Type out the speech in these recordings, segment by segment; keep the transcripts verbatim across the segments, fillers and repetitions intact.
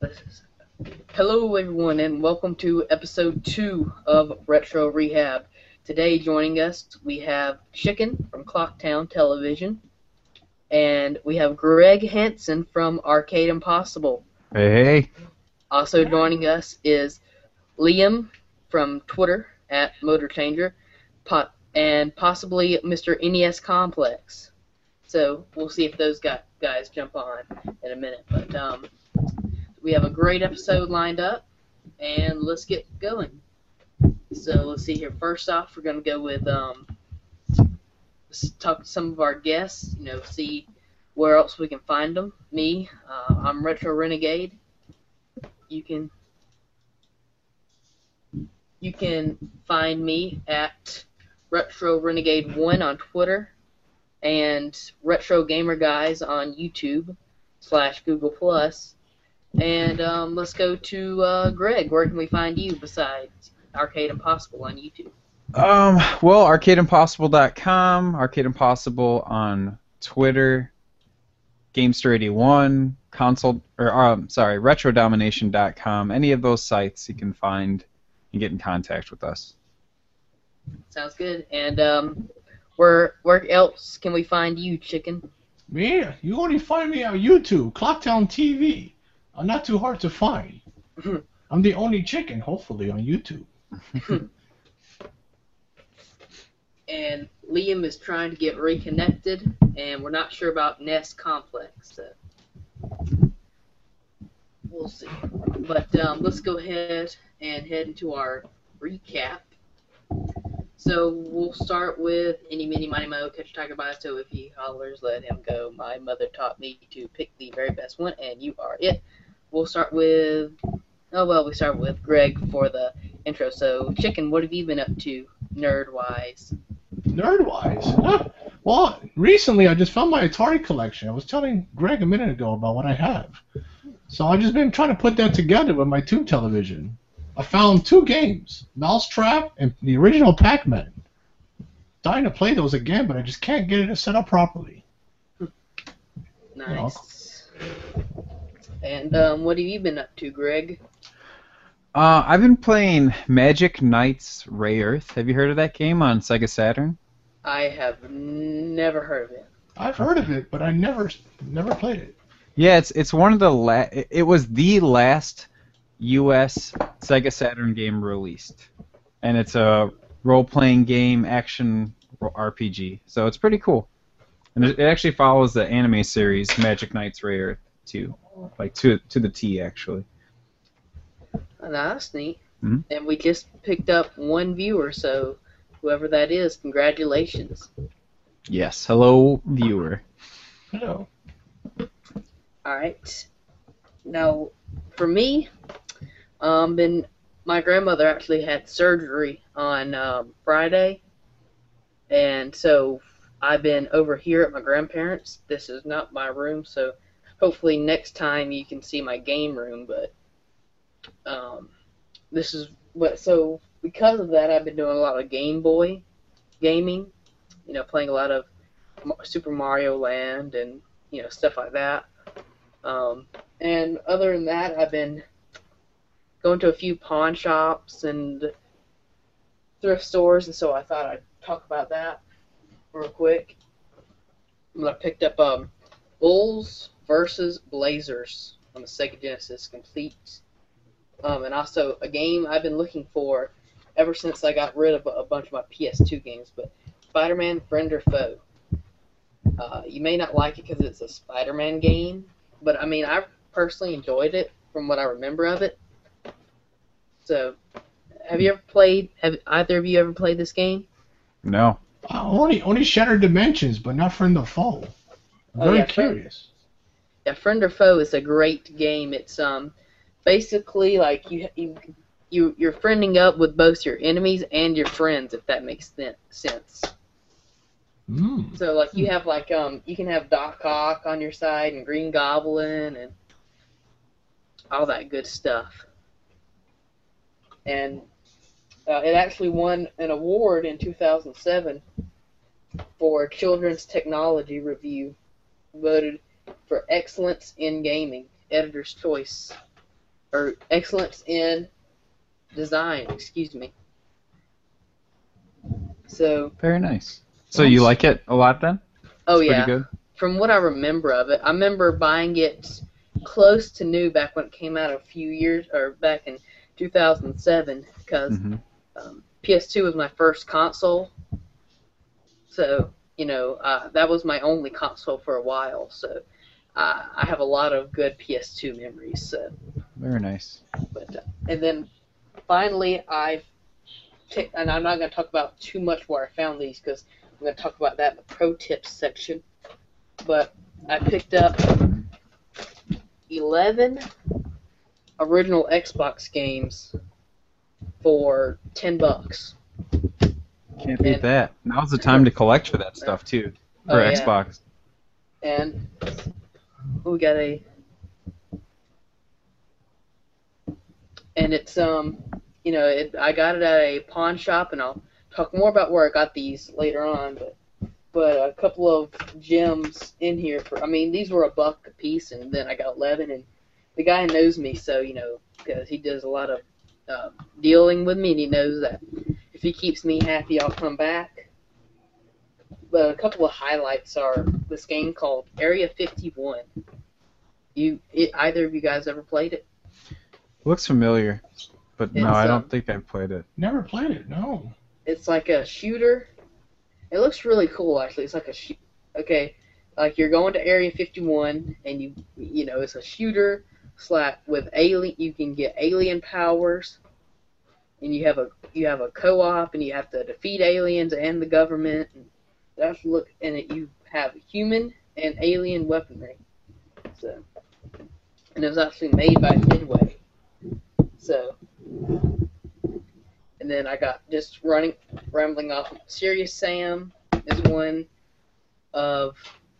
Hello, everyone, and welcome to episode two of Retro Rehab. Today, joining us, we have Chicken from Clocktown Television, and we have Greg Hansen from Arcade Impossible. Hey, hey. Also joining us is Liam from Twitter at MotorChanger, po- and possibly Mister N E S Complex. So we'll see if those guys jump on in a minute. But um, we have a great episode lined up, and let's get going. So let's see here. First off, we're going to go with um, let's talk to some of our guests. You know, see where else we can find them. Me, uh, I'm Retro Renegade. You can you can find me at Retro Renegade one on Twitter and Retro Gamer Guys on YouTube slash Google Plus. And um, let's go to uh, Greg. Where can we find you besides Arcade Impossible on YouTube? Um, well, arcade impossible dot com, Arcade Impossible on Twitter, Gamester eighty-one, console, or um, sorry, retro domination dot com. Any of those sites you can find and get in contact with us. Sounds good. And um, where where else can we find you, Chicken? Me? You only find me on YouTube, Clocktown T V. I'm not too hard to find. I'm the only chicken, hopefully, on YouTube. And Liam is trying to get reconnected, and we're not sure about N E S Complex. So we'll see. But um, let's go ahead and head into our recap. So we'll start with Any Mini Mighty Mo, Catch a Tiger by So if he hollers, let him go. My mother taught me to pick the very best one, and you are it. We'll start with, oh well, we start with Greg for the intro. So, Chicken, what have you been up to, nerd-wise? Nerd-wise? Huh? Well, recently I just found my Atari collection. I was telling Greg a minute ago about what I have. So I've just been trying to put that together with my tube television. I found two games, Mousetrap and the original Pac-Man. Dying to play those again, but I just can't get it set up properly. Nice. You know. And um, what have you been up to, Greg? Uh, I've been playing Magic Knights Ray Earth. Have you heard of that game on Sega Saturn? I have never heard of it. I've heard of it, but I never never played it. Yeah, it's it's one of the la- it was the last U S Sega Saturn game released, and it's a role-playing game action R P G. So it's pretty cool, and it actually follows the anime series Magic Knights Ray Earth too, like to to the T actually. Oh, that's neat. Mm-hmm. And we just picked up one viewer, so whoever that is, congratulations. Yes, hello viewer. Hello. All right. Now, for me, um, been my grandmother actually had surgery on um, Friday, and so I've been over here at my grandparents'. This is not my room, so hopefully next time you can see my game room. But um, this is what. So because of that, I've been doing a lot of Game Boy gaming. You know, playing a lot of Super Mario Land and you know stuff like that. Um, and other than that, I've been going to a few pawn shops and thrift stores, and so I thought I'd talk about that real quick. I picked up um, Bulls versus Blazers on the Sega Genesis Complete, um, and also a game I've been looking for ever since I got rid of a bunch of my P S two games, but Spider-Man Friend or Foe. Uh, you may not like it because it's a Spider-Man game, but I mean, I personally enjoyed it from what I remember of it. So, have you ever played? Have either of you ever played this game? No. Uh, only only Shattered Dimensions, but not Friend or Foe. I'm Oh, very yeah, curious. Yeah, Friend or Foe is a great game. It's um basically like you you you you're friending up with both your enemies and your friends, if that makes sense. Mm. So like you have like um you can have Doc Ock on your side and Green Goblin and all that good stuff. And uh, it actually won an award in two thousand seven for Children's Technology Review, voted for excellence in gaming, editor's choice. or excellence in design. Excuse me. So, Very nice. So you like it a lot then? oh It's yeah. pretty good. From what I remember of it, I remember buying it close to new back when it came out a few years, or back in two thousand seven, because hmm um, P S two was my first console. So, you know, uh, that was my only console for a while. So, uh, I have a lot of good P S two memories. So, Very nice. but uh, and then finally, I've t- and I'm not going to talk about too much where I found these because I'm going to talk about that in the pro tips section. But I picked up eleven original Xbox games for ten bucks. Can't beat And- that. Now's the time to collect for that stuff too. For Oh, yeah. Xbox. And we got a, and it's um, you know, it, I got it at a pawn shop, and I'll talk more about where I got these later on. But but a couple of gems in here for, I mean, these were a buck a piece, and then I got eleven, and the guy knows me, so you know, because he does a lot of uh, dealing with me, and he knows that if he keeps me happy, I'll come back. But a couple of highlights are this game called Area fifty-one. You, it, either of you guys ever played it? Looks familiar, but no, It's, I um, don't think I've played it. Never played it. No. It's like a shooter. It looks really cool, actually. It's like a sh- okay, like you're going to Area fifty-one, and you you know it's a shooter slash with alien. You can get alien powers, and you have a you have a co-op, and you have to defeat aliens and the government. And that's look, and it, you have human and alien weaponry. So, and it was actually made by Midway. So. And then I got just running, rambling off. Serious Sam is one of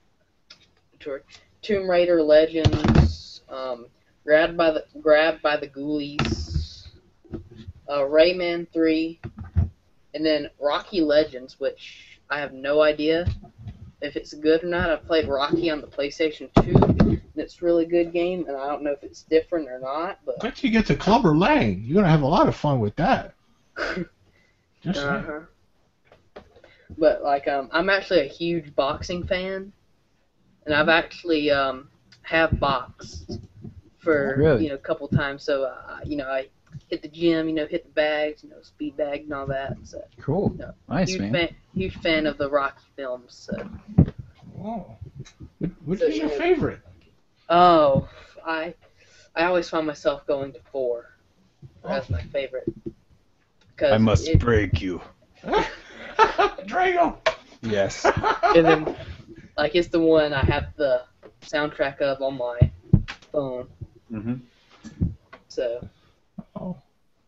Tomb Raider Legends, um, grabbed by the grabbed by the Ghoulies, uh, Rayman three, and then Rocky Legends, which I have no idea if it's good or not. I played Rocky on the PlayStation two, and it's a really good game, and I don't know if it's different or not. But Once you get to Clubber Lang, you're gonna have a lot of fun with that. Just saying. uh-huh. But like, um, I'm actually a huge boxing fan, and I've actually um have boxed for Really? you know a couple times. So uh, you know I hit the gym, you know hit the bags, you know speed bag and all that. So Cool. No. Nice, huge man. fan, huge fan of the Rocky films. So. Oh. Which, which So is your you- favorite? Oh, I I always find myself going to four as my favorite. 'Cause I must it- break you. Drago. Yes. And then, like, it's the one I have the soundtrack of on my phone. hmm So, Oh,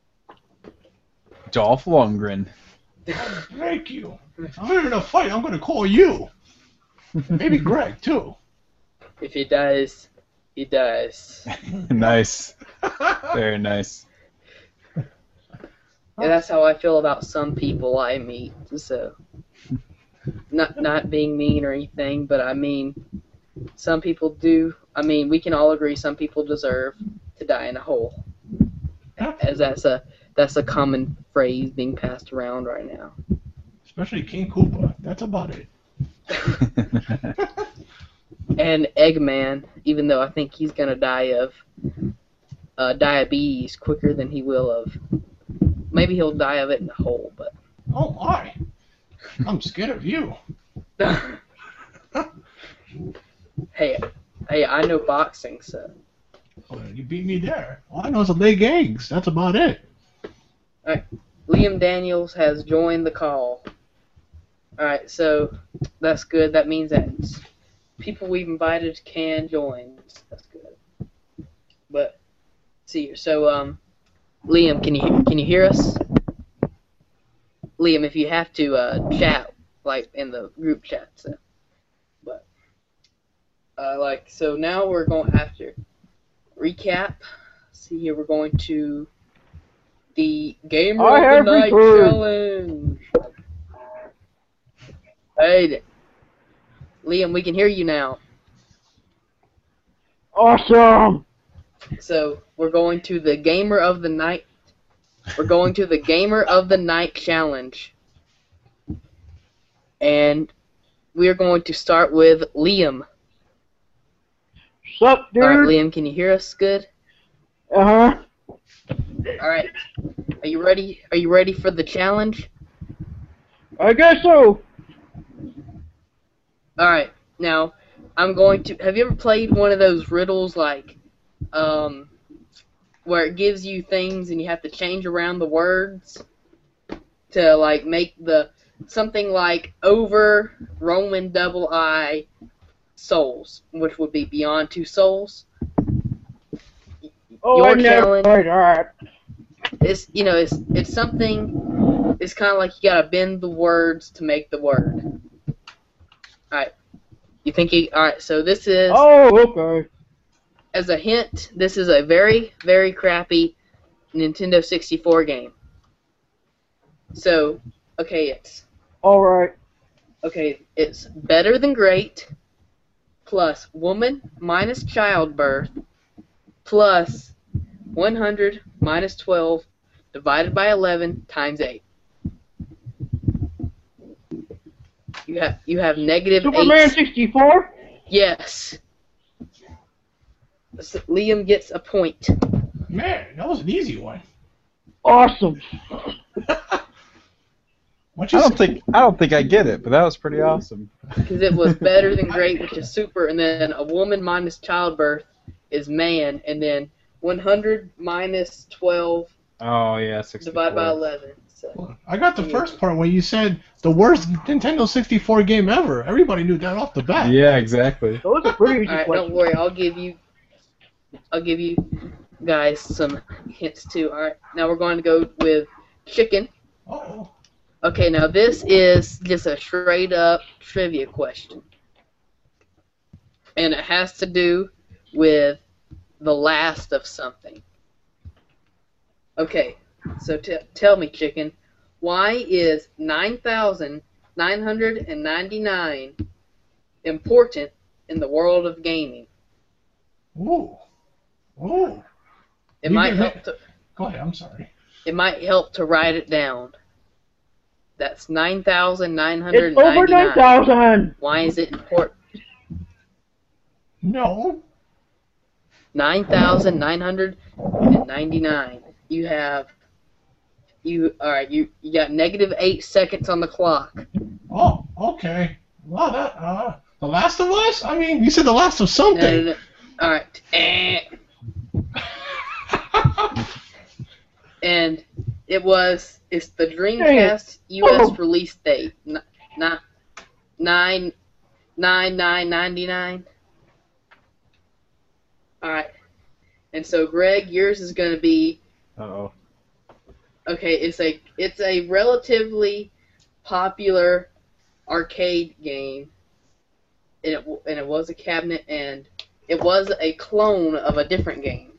Dolph Lundgren. thank you. If we're in a fight, I'm gonna call you. Maybe Greg too. if he dies, he dies. Nice. Very nice. And that's how I feel about some people I meet. So, not not being mean or anything, but I mean, some people do. I mean, we can all agree some people deserve to die in a hole, as that's a that's a common phrase being passed around right now. Especially King Koopa. That's about it. And Eggman, even though I think he's gonna die of uh, diabetes quicker than he will of. Maybe he'll die of it in the hole, but. Oh my. I'm scared of you. hey, hey, I know boxing, so. Oh, you beat me there. All I know is the leg eggs. That's about it. Liam Daniels has joined the call. Alright, so that's good. That means that people we've invited can join. That's good. But, see, so, um, Liam, can you can you hear us? Liam, if you have to uh, chat, like in the group chat, so. But, uh, like, so now we're going after recap. See here, we're going to the Gamer I of have the Night returned. Challenge. Hey, Liam, we can hear you now. Awesome. So we're going to the Gamer of the Night. We're going to the Gamer of the Night challenge, and we are going to start with Liam. Sup, dude? All right, Liam, can you hear us good? Uh huh. All right. Are you ready? Are you ready for the challenge? I guess so. All right. Now, I'm going to. Have you ever played one of those riddles like, um, where it gives you things and you have to change around the words to like make the something like over Roman double I souls, which would be beyond two souls. Oh, Your I never challenge- played that. It's you know it's it's something. It's kind of like you gotta bend the words to make the word. All right. You think you? All right. So this is. Oh, okay. As a hint, this is a very, very crappy Nintendo sixty-four game. So, okay, it's All right. okay, it's better than great, plus woman minus childbirth, plus one hundred minus twelve divided by eleven times eight. You have you have negative Superman eight. sixty-four? Yes. So Liam gets a point. Man, that was an easy one. Awesome. What I you don't say? think I don't think I get it, but that was pretty awesome. Because it was better than great, which is super, and then a woman minus childbirth is man, and then one hundred minus twelve Oh yeah, sixty-four. divided by eleven. So. I got the first part when you said the worst Nintendo sixty-four game ever. Everybody knew that off the bat. Yeah, exactly. That was a pretty easy All right, question. don't worry. I'll give you, I'll give you guys some hints too. All right, now we're going to go with chicken. Oh. Okay, now this is just a straight up trivia question, and it has to do with the last of something. Okay, so t- tell me, chicken, why is nine thousand nine hundred ninety-nine important in the world of gaming? Ooh. Ooh. It You might can help hit- to Go ahead. I'm sorry. it might help to write it down. That's nine thousand nine hundred It's over nine ninety-nine. thousand. Why is it important? No. nine thousand nine hundred ninety-nine. You have you all right. You you got negative eight seconds on the clock. Oh. Okay. Wow. That. Uh. The Last of Us. I mean, you said the Last of No, something. no, no. All right. Eh. And it was it's the Dreamcast U S release date. N- Not nine nine nine ninety nine. All right. And so Greg, yours is going to be Uh oh. okay. It's a it's a relatively popular arcade game, and it w- and it was a cabinet, and it was a clone of a different game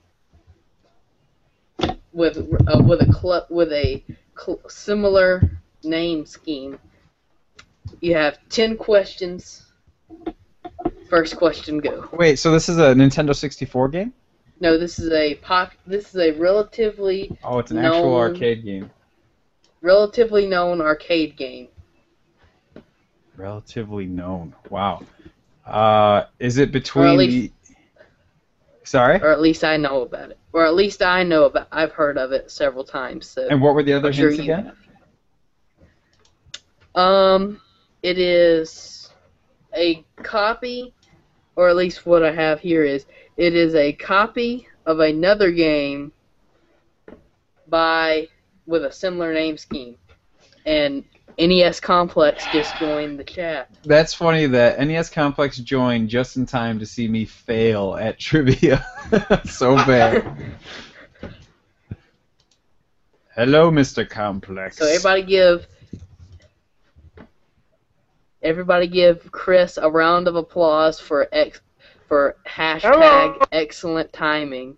with uh, with a cl- with a cl- similar name scheme. You have ten questions. First question, go. Wait, so this is a Nintendo sixty-four game? No, this is a pop. This is a relatively Oh, it's an No. actual arcade game. relatively known arcade game. Relatively known. Wow. Uh, is it between Or at least- the? Sorry. Or at least I know about it. Or at least I know about. I've heard of it several times. So And what were the other I'm sure hints you again? have. Um, it is a copy, or at least what I have here is it is a copy of another game by with a similar name scheme, and N E S Complex just joined the chat. That's funny that N E S Complex joined just in time to see me fail at trivia. So bad. Hello, Mister Complex. So everybody give everybody give Chris a round of applause for ex for hashtag Hello. excellent timing.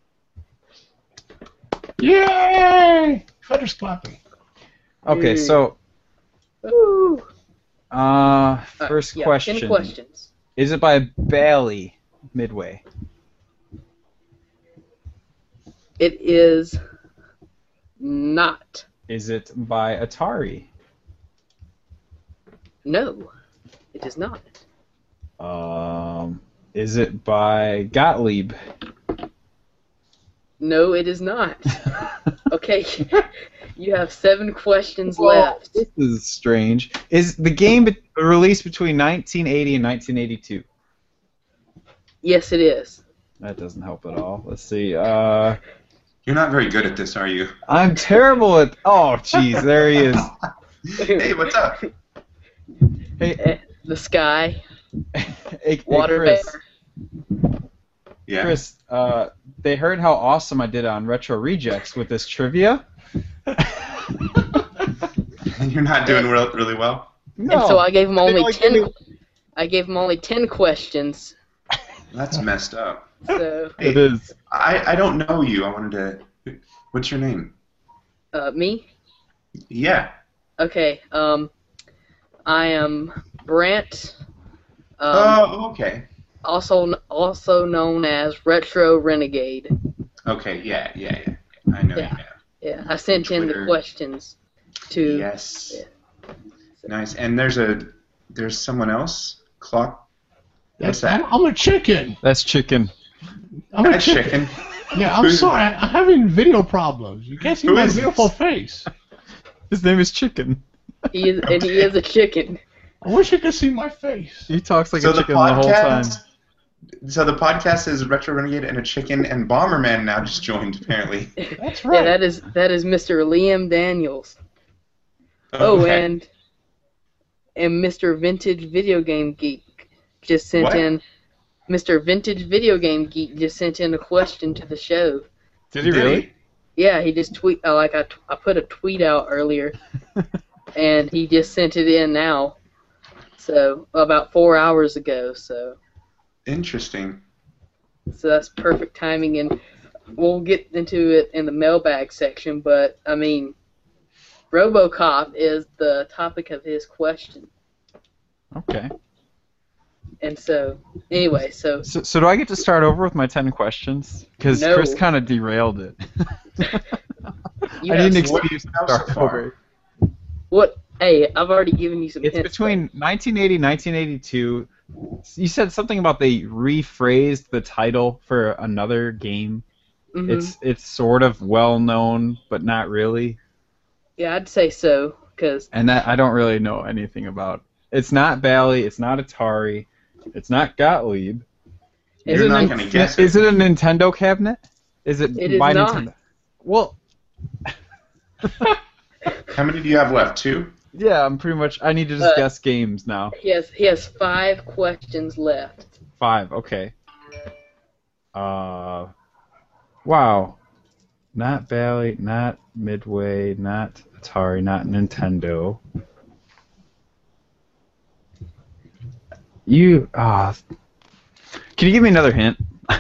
Yay! Fetter's clapping. Okay, so Woo. uh, Uh, first yeah, question. Ten questions. Is it by Bally Midway? It is not. Is it by Atari? No, it is not. Um, is it by Gottlieb? No, it is not. Okay, you have seven questions Well, left. This is strange. Is the game be- released between nineteen eighty and nineteen eighty-two? Yes, it is. That doesn't help at all. Let's see. Uh, You're not very good at this, are you? I'm terrible at. Oh, jeez, there he is. Hey, what's up? Hey, Eh, the sky, hey, hey, water Chris. bear. Yeah. Chris, uh, they heard how awesome I did on Retro Rejects with this trivia. You're not doing real, really well. No. And so I gave him They only only ten. gave me- I gave him only ten questions. That's messed up. So Hey, It is. I, I don't know you. I wanted to. What's your name? uh, me. Yeah. Okay. Um, I am Brant. Um, oh, okay. also also known as Retro Renegade. Okay. Yeah. Yeah. Yeah. I know Yeah. you now. Yeah, I sent in the Twitter. questions to. Yes. Yeah. Nice. And there's a there's someone else. Clock. What's I'm, that? I'm a chicken. That's chicken. I'm a That chicken. Yeah, I'm Who's- sorry. I- I'm having video problems. You can't see Who my is beautiful this? face. His name is Chicken. He is, and he is a chicken. I wish you could see my face. He talks like so a the chicken the, whole time. podcast. So the podcast is Retro Renegade and a chicken, and Bomberman now just joined apparently. That's Yeah, right. that is that is Mister Liam Daniels. Oh, Okay. and and Mister Vintage Video Game Geek just sent What? in. Mister Vintage Video Game Geek just sent in a question to the show. Did he really? he? Yeah, he just tweet uh, like I, t- I put a tweet out earlier, and he just sent it in now. So about four hours ago. So Interesting. so that's perfect timing, and we'll get into it in the mailbag section. But I mean, RoboCop is the topic of his question, Okay. and so anyway, so So, so do I get to start over with my ten questions? Because No. Chris kind of derailed it. you I have need an What excuse do to you have so start far? over. what? Hey, I've already given you some It's hints. between nineteen eighty and nineteen eighty-two. You said something about they rephrased the title for another game. Mhm. It's it's sort of well known, but not really. Yeah, I'd say so, because And that I don't really know anything about. It's not Bally. It's not Atari. It's not Gottlieb. Is You're it not an- gonna guess Is it. it a Nintendo cabinet? Is it, It is by not. Nintendo? Well, How many do you have left? Two. yeah, I'm pretty much. I need to just Uh, guess games now. he has he has five questions left. Five. Okay. Uh, wow. Not Bally. Not Midway. Not Atari. Not Nintendo. You. Ah. can you give me another hint?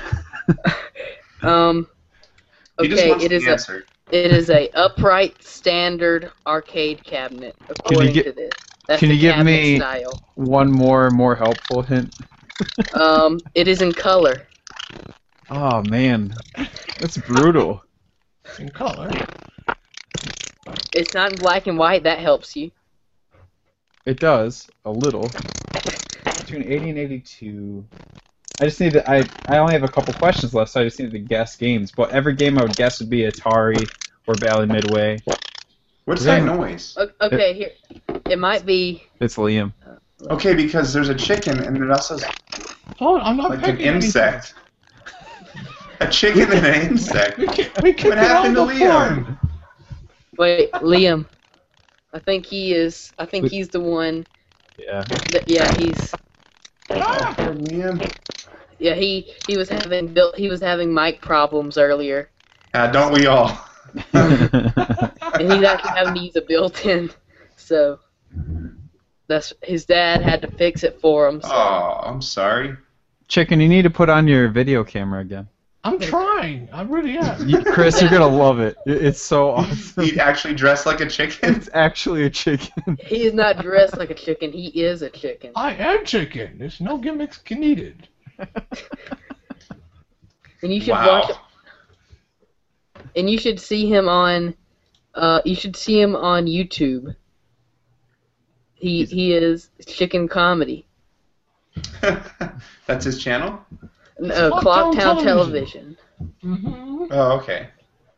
Um, He just okay, wants it the is a answer. it is a upright standard arcade cabinet according gi- to this. That's can the you give cabinet me- style. One more, more helpful hint. Um, it is in color. Oh man, that's brutal. In color. It's not in black and white. That helps you. It does a little. Between eighty and eighty-two. I just need to. I I only have a couple questions left, so I just need to guess games. But every game I would guess would be Atari or Bally Midway. What's Yeah. that noise? O- Okay, here it might be. It's Liam. Okay, because there's a chicken and it also has Oh, I'm not like an picking anything. insect. A chicken and an insect. We kicked, we kicked What it out happened of to the Liam? farm. Wait, Liam. I think he is. I think he's the one. Yeah. That, yeah, he's. Oh, poor Liam. Yeah, he he was having built. He was having mic problems earlier, Uh, don't we all? and he's actually having to use a built-in. So that's his dad had to fix it for him. So. Oh, I'm sorry. Chicken, you need to put on your video camera again. I'm trying. I really am. You, Chris, you're gonna love it. It- It's so awesome. He actually dressed like a chicken. It's actually a chicken. He is not dressed like a chicken. He is a chicken. I am chicken. There's no gimmicks needed. And you should Wow. watch. and you should see him on. Uh, you should see him on YouTube. He He's- he is Chicken Comedy. That's his channel? No, Clocktown Clocktown Television. Television. Mm-hmm. Oh, okay.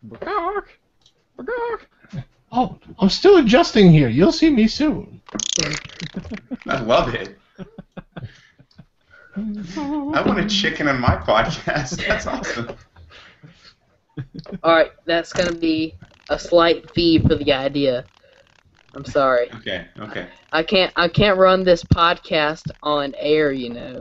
Oh, I'm still adjusting here. You'll see me soon. I love it. I want a chicken on my podcast. That's awesome. All right, that's gonna be a slight fee for the idea. I'm sorry. Okay, okay. I can't I can't run this podcast on air, you know.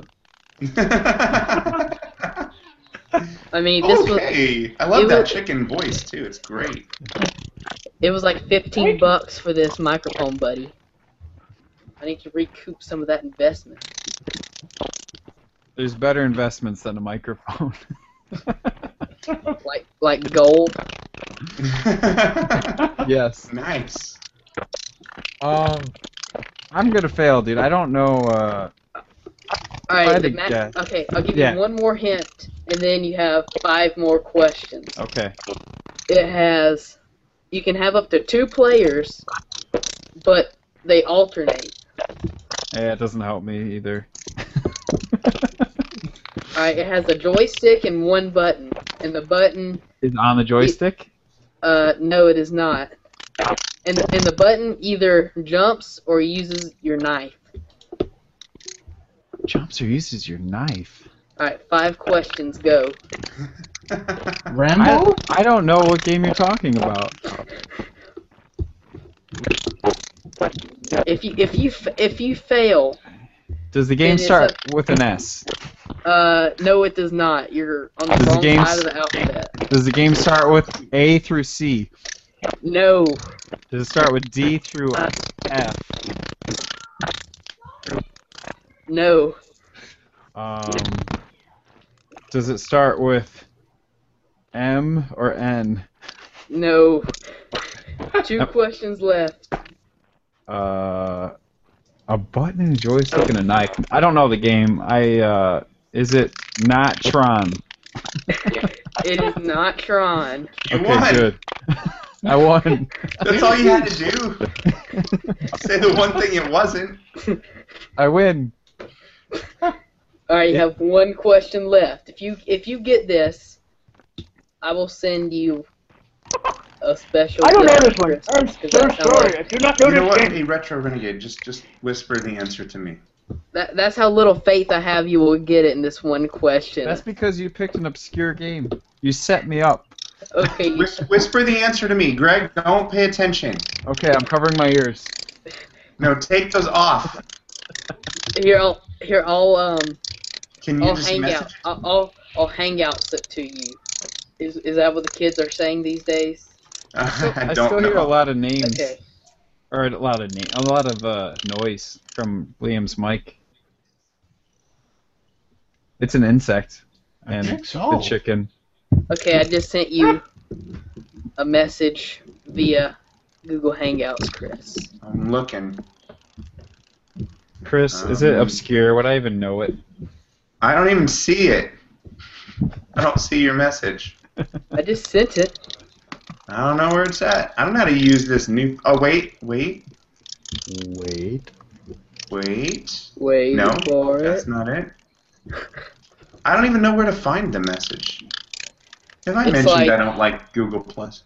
I mean, this was okay. I love it that was- chicken voice, too. It's great. it was like fifteen bucks for this microphone, buddy. I need to recoup some of that investment. There's better investments than a microphone. Like like gold. Yes. Nice. Um, I'm gonna fail, dude. I don't know. Uh, All right, I the think, ma- yeah. okay, I'll give Yeah. you one more hint, and then you have five more questions. okay. It has, you can have up to two players, but they alternate. Yeah, it doesn't help me either. All right, it has a joystick and one button, and the button, Is it on the joystick? uh, no, it is not. And and the button either jumps or uses your knife. Jumps or uses your knife. All right, five questions, go. Rambo? I, I don't know what game you're talking about. If you if you f- if you fail, Does the game It is start a- with an S? uh, no, it does not. You're on the Does the wrong game side s- of the alphabet. Does the game start with A through C? No, Does it start with D through F? no, Um, does it start with M or N? no. Two questions left. Uh, a button and a joystick and a knife. I don't know the game. I uh, is it not Tron? It is not Tron. You Okay, won. good. I won. That's all you had to do. Say the one thing it wasn't. I win. All right, you have one question left. If you if you get this, I will send you a special. I don't know gift this one. for I'm Christmas, 'cause so that's how sorry. much- I do not know You know this what? game. Hey, Retro Renegade, just just whisper the answer to me. That, that's how little faith I have you will get it in this one question. That's because you picked an obscure game. You set me up. Okay, you- Whis- whisper the answer to me, Greg. Don't pay attention. Okay, I'm covering my ears. No, take those off. here I'll here I'll um Can you I'll just hang message? out. I'll, I'll I'll hang out to you. Is is that what the kids are saying these days? I I don't still know. hear a lot of names, Okay. or a lot of name, a lot of uh, noise from Liam's mic. It's an insect, I and think so. the chicken. Okay, I just sent you a message via Google Hangouts, Chris. I'm looking. Chris, is it Um, obscure? Would I even know it? I don't even see it. I don't see your message. I just sent it. I don't know where it's at. I don't know how to use this new. Oh wait, wait, Wait. wait. Wait No, for that's it. not it. I don't even know where to find the message. Have I It's mentioned like- I don't like Google Plus?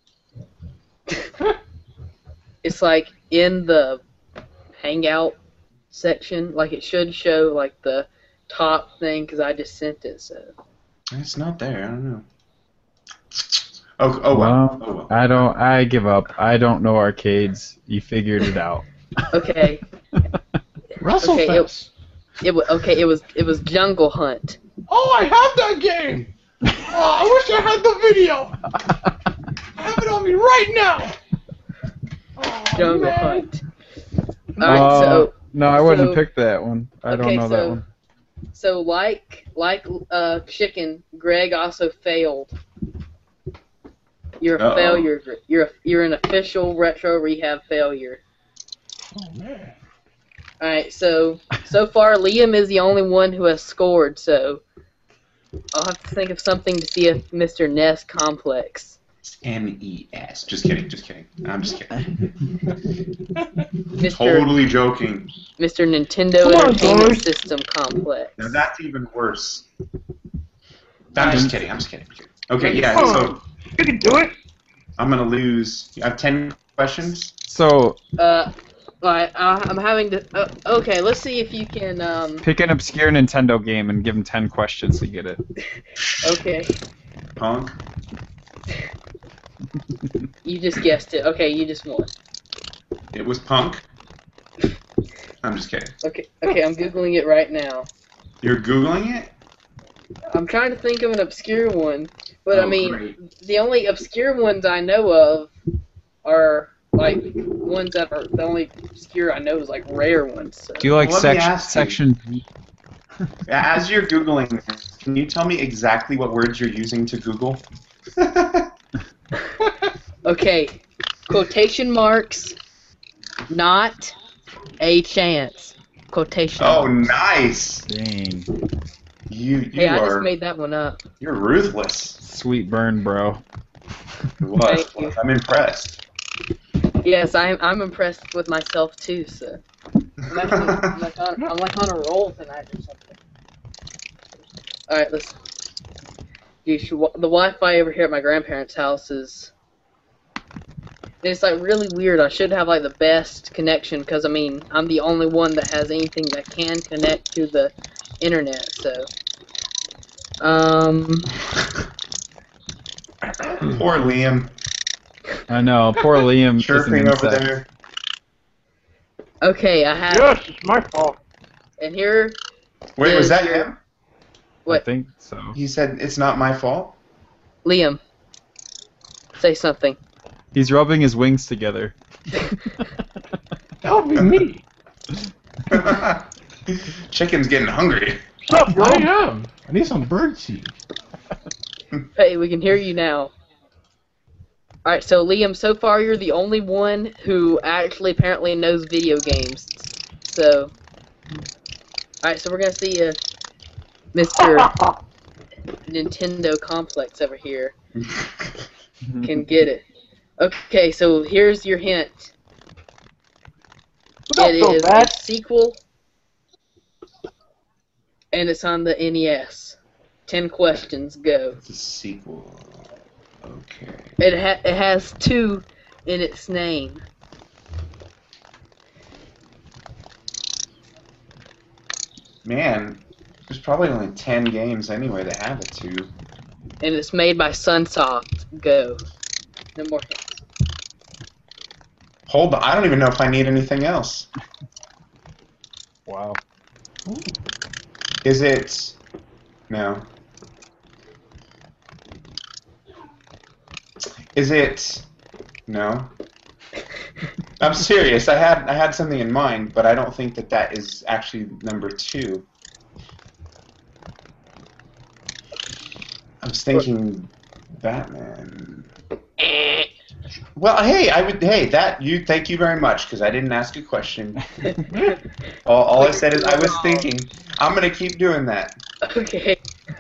It's like in the Hangout section, like it should show like the top thing because I just sent it. So It's not there. I don't know. Oh, oh well. Well, Oh well. I don't. I give up. I don't know arcades. You figured it out. okay, WrestleFest. Okay, it- it was okay. It was it was Jungle Hunt. Oh, I have that game. Oh, I wish I had the video. I have it on me right now. Oh, Jungle man. Hunt. All right, Uh, so no, I wouldn't so- pick that one. I okay, don't know that so- one. so like like uh Chicken, Greg also failed. You're a Uh-oh. failure. You're a, you're an official retro rehab failure. Oh man. All right, so so far Liam is the only one who has scored. So I'll have to think of something to see if Mister Ness Complex N E S. Just kidding, just kidding. I'm just kidding. Mister Totally joking. Mister Nintendo Come on, Entertainment boys. System Complex. Now that's even worse. I'm just kidding, I'm just kidding. I'm just kidding. Okay, yeah, Come so on. You can do it. I'm gonna lose. I have ten questions. So Uh, alright, uh, I'm having to. Uh, okay, let's see if you can. Um, pick an obscure Nintendo game and give him ten questions to get it. okay, Punk. you just guessed it. Okay, you just won. It was Punk. I'm just kidding. Okay, okay, I'm googling it right now. You're Googling it? I'm trying to think of an obscure one, but I Oh, mean, great. the only obscure ones I know of are like ones that are the only obscure I know is like rare ones. So. Do you like Well, let me section ask you. section B? As you're Googling, can you tell me exactly what words you're using to Google? Okay, quotation marks, not a chance. Quotation Oh, marks. nice. Dang. You you Hey, I are just made that one up. you're ruthless. Sweet burn, bro. Was, Thank you. was. I'm impressed. Yes, I'm I'm impressed with myself too. So I'm, actually, I'm, like, on, I'm like on a roll tonight or something. All right, let's. Dude, she, the Wi-Fi over here at my grandparents' house is. It's like really weird. I should have like the best connection because I mean I'm the only one that has anything that can connect to the internet. So, um, Poor Liam. I know. Poor Liam. is an Chirping over insect. there. okay, I have, Yes, it's my fault. and here, Wait, was Is that your- him? I what, think so. He said it's not my fault. Liam, say something. He's rubbing his wings together. That would be me. Chicken's getting hungry. What's up, bro? I am. I need some bird seed. Hey, we can hear you now. Alright, so Liam, so far you're the only one who actually apparently knows video games. So, alright, so we're gonna see if Mister Nintendo Complex over here can get it. Okay, so here's your hint. Not It so is a bad. sequel, and it's on the N E S. Ten questions, go. It's a sequel. Okay. It ha it has two in its name. Man, there's probably only ten games anyway that have it too. And it's made by Sunsoft. Go. No more hints. Hold on, I don't even know if I need anything else. Wow. Is it? No. Is it? No. I'm serious. I had I had something in mind, but I don't think that that is actually number two. I was thinking Batman. Well, hey, I would. Hey, that you. Thank you very much, because I didn't ask a question. all all I said is I was thinking. I'm gonna keep doing that. Okay.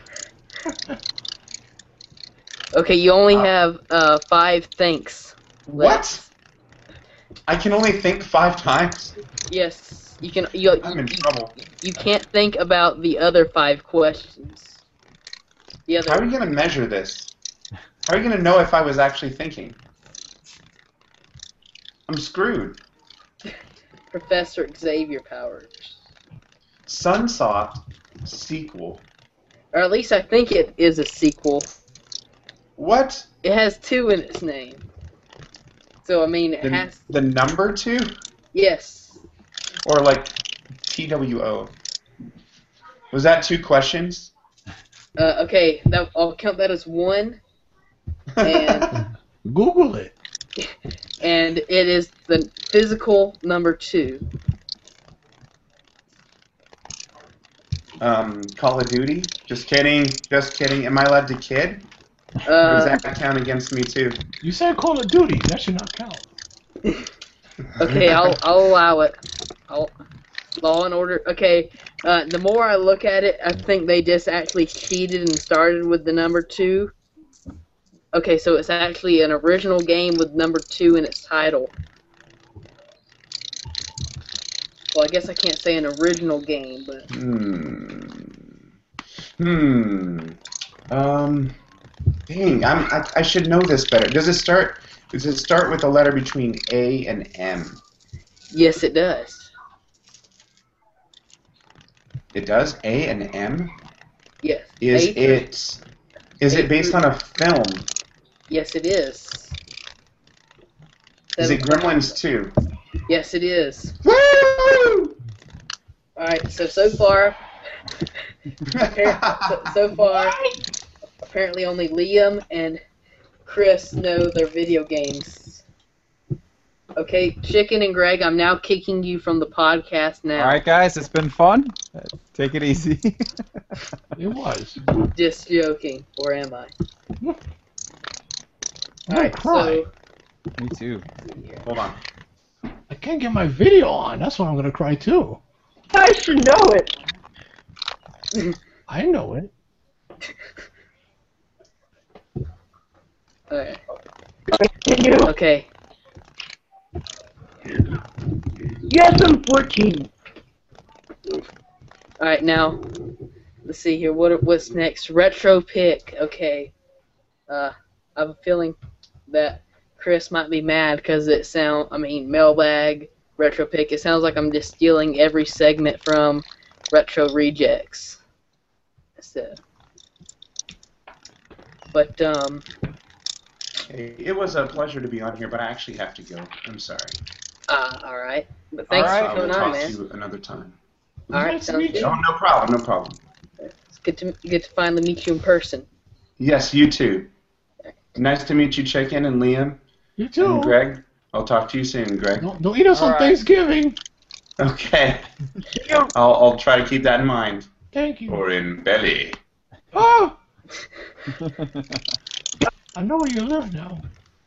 Okay, you only have uh, five thanks. What? I can only think five times. Yes, you can. You, I'm you, in trouble. you can't think about the other five questions. The How are other. you gonna measure this? How are you gonna know if I was actually thinking? I'm screwed. Professor Xavier Powers. Sunsoft sequel. Or at least I think it is a sequel. What? It has two in its name. So, I mean, it The, has. the number two? Yes. Or like T W O? Was that two questions? Uh, okay, that, I'll count that as one. And. Google it. And it is the physical number two. um, Call of Duty? Just kidding. Just kidding. Am I allowed to kid? Or does Uh, that count against me too? You said Call of Duty. That should not count. okay, I'll I'll allow it. I'll, Law and Order. Okay, uh, the more I look at it, I think they just actually cheated and started with the number two. Okay, so it's actually an original game with number two in its title. Well, I guess I can't say an original game, but Hmm. Hmm. Um. Dang, I'm, I, I should know this better. Does it start? Does it start with a letter between A and M? yes, it does. It does. A and M. Yes. Is A through- it? Is A it based through- on a film? Yes, it is. Is it Seven- Gremlins two? Yes, it is. Woo! Alright, so so far, so, so far, apparently only Liam and Chris know their video games. Okay, Chicken and Greg, I'm now kicking you from the podcast now. All right, guys, it's been fun. Take it easy. It was. Just joking, or am I? Don't Alright, cry. so Me too. Hold on. I can't get my video on. That's why I'm gonna cry too. I should know it. I know it. alright. Continue. Okay. Yes, I'm fourteen. Alright, now let's see here. What what's next? Retro pick. Okay. Uh, I have a feeling that Chris might be mad because it sound. I mean, mailbag retro pick. It sounds like I'm just stealing every segment from Retro Rejects. So, but um, Hey, it was a pleasure to be on here, but I actually have to go. I'm sorry. uh, all right. But thanks All for right. I will coming on, talk man. to you another time. All right, Nice to sounds meet good. you. Oh, no problem. No problem. It's good to get to finally meet you in person. Yes, you too. Nice to meet you, Chicken and Liam You too. and Greg. I'll talk to you soon, Greg. Don't, don't eat us All on right. Thanksgiving. Okay. I'll, I'll try to keep that in mind. Thank you. Or in belly. Oh, I know where you live now.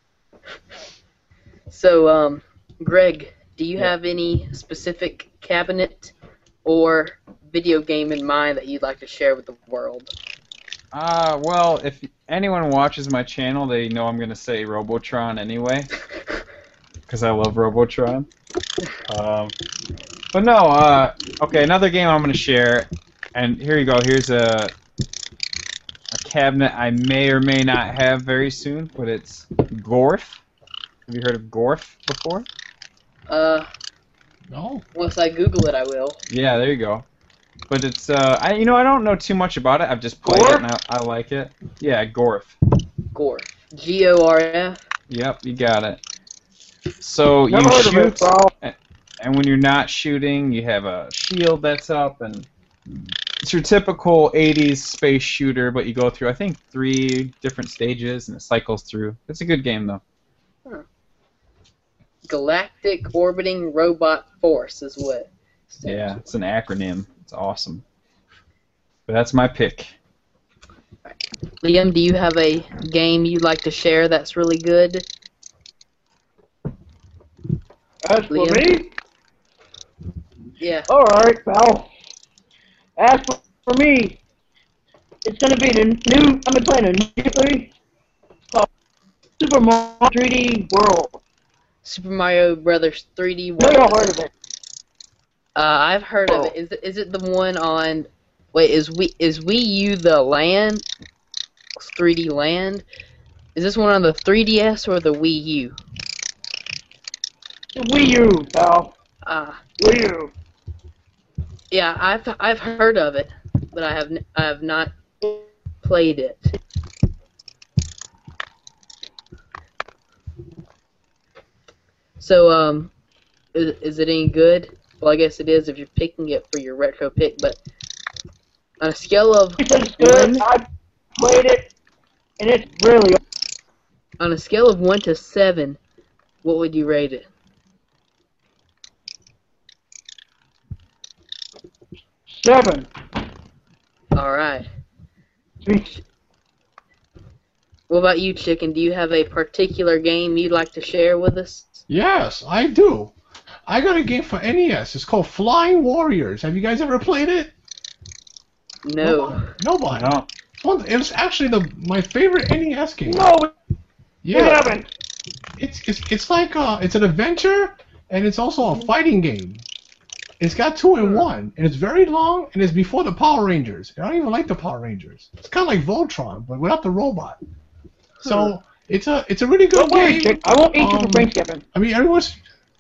So, um, Greg, do you Yeah. have any specific cabinet or video game in mind that you'd like to share with the world? Uh, well, if anyone watches my channel, they know I'm gonna say Robotron anyway, because I love Robotron. Um, but no, uh, okay, another game I'm gonna share, and here you go. Here's a a cabinet I may or may not have very soon, but it's Gorf. Have you heard of Gorf before? Uh, No. once I Google it, I will. Yeah, there you go. But it's uh, I you know I don't know too much about it. I've just played it and I, I like it. Yeah, Gorf. Gorf. G O R F. Yep, you got it. So you Never heard of it, shoot, bro. and when you're not shooting, you have a shield that's up, and it's your typical eighties space shooter. But you go through, I think, three different stages, and it cycles through. It's a good game, though. Galactic Orbiting Robot Force is what. it stands Yeah, for. it's an acronym. It's awesome. But that's my pick. Liam, do you have a game you'd like to share that's really good? As for Liam? me, Yeah. alright, pal. As for, for me, it's gonna be the new, I've been playing a new three called Super Mario three D World. Super Mario Brothers three D No, World. y'all heard of it. Uh, I've heard of it. Is it. Is it the one on? Wait, is we is Wii U the Land? three D Land? Is this one on the three D S or the Wii U? The Wii U, pal. Ah, Wii U. yeah, I've I've heard of it, but I have n- I have not played it. So, um, is, is it any good? Well, I guess it is if you're picking it for your retro pick, but on a scale of He said it's good. one, I played it, and it's really on a scale of one to seven, what would you rate it? seven. All right. Sweet. What about you, Chicken? Do you have a particular game you'd like to share with us? Yes, I do. I got a game for N E S. It's called Flying Warriors. Have you guys ever played it? No. Nobody. No. Well, it was actually the my favorite N E S game. No, you Yeah, haven't. it's it's it's like uh, it's an adventure and it's also a fighting game. It's got two in one, and it's very long, and it's before the Power Rangers. I don't even like the Power Rangers. It's kind of like Voltron, but without the robot. So it's a it's a really good Don't worry, game. chick. I won't eat you Um, for Thanksgiving. I mean, everyone's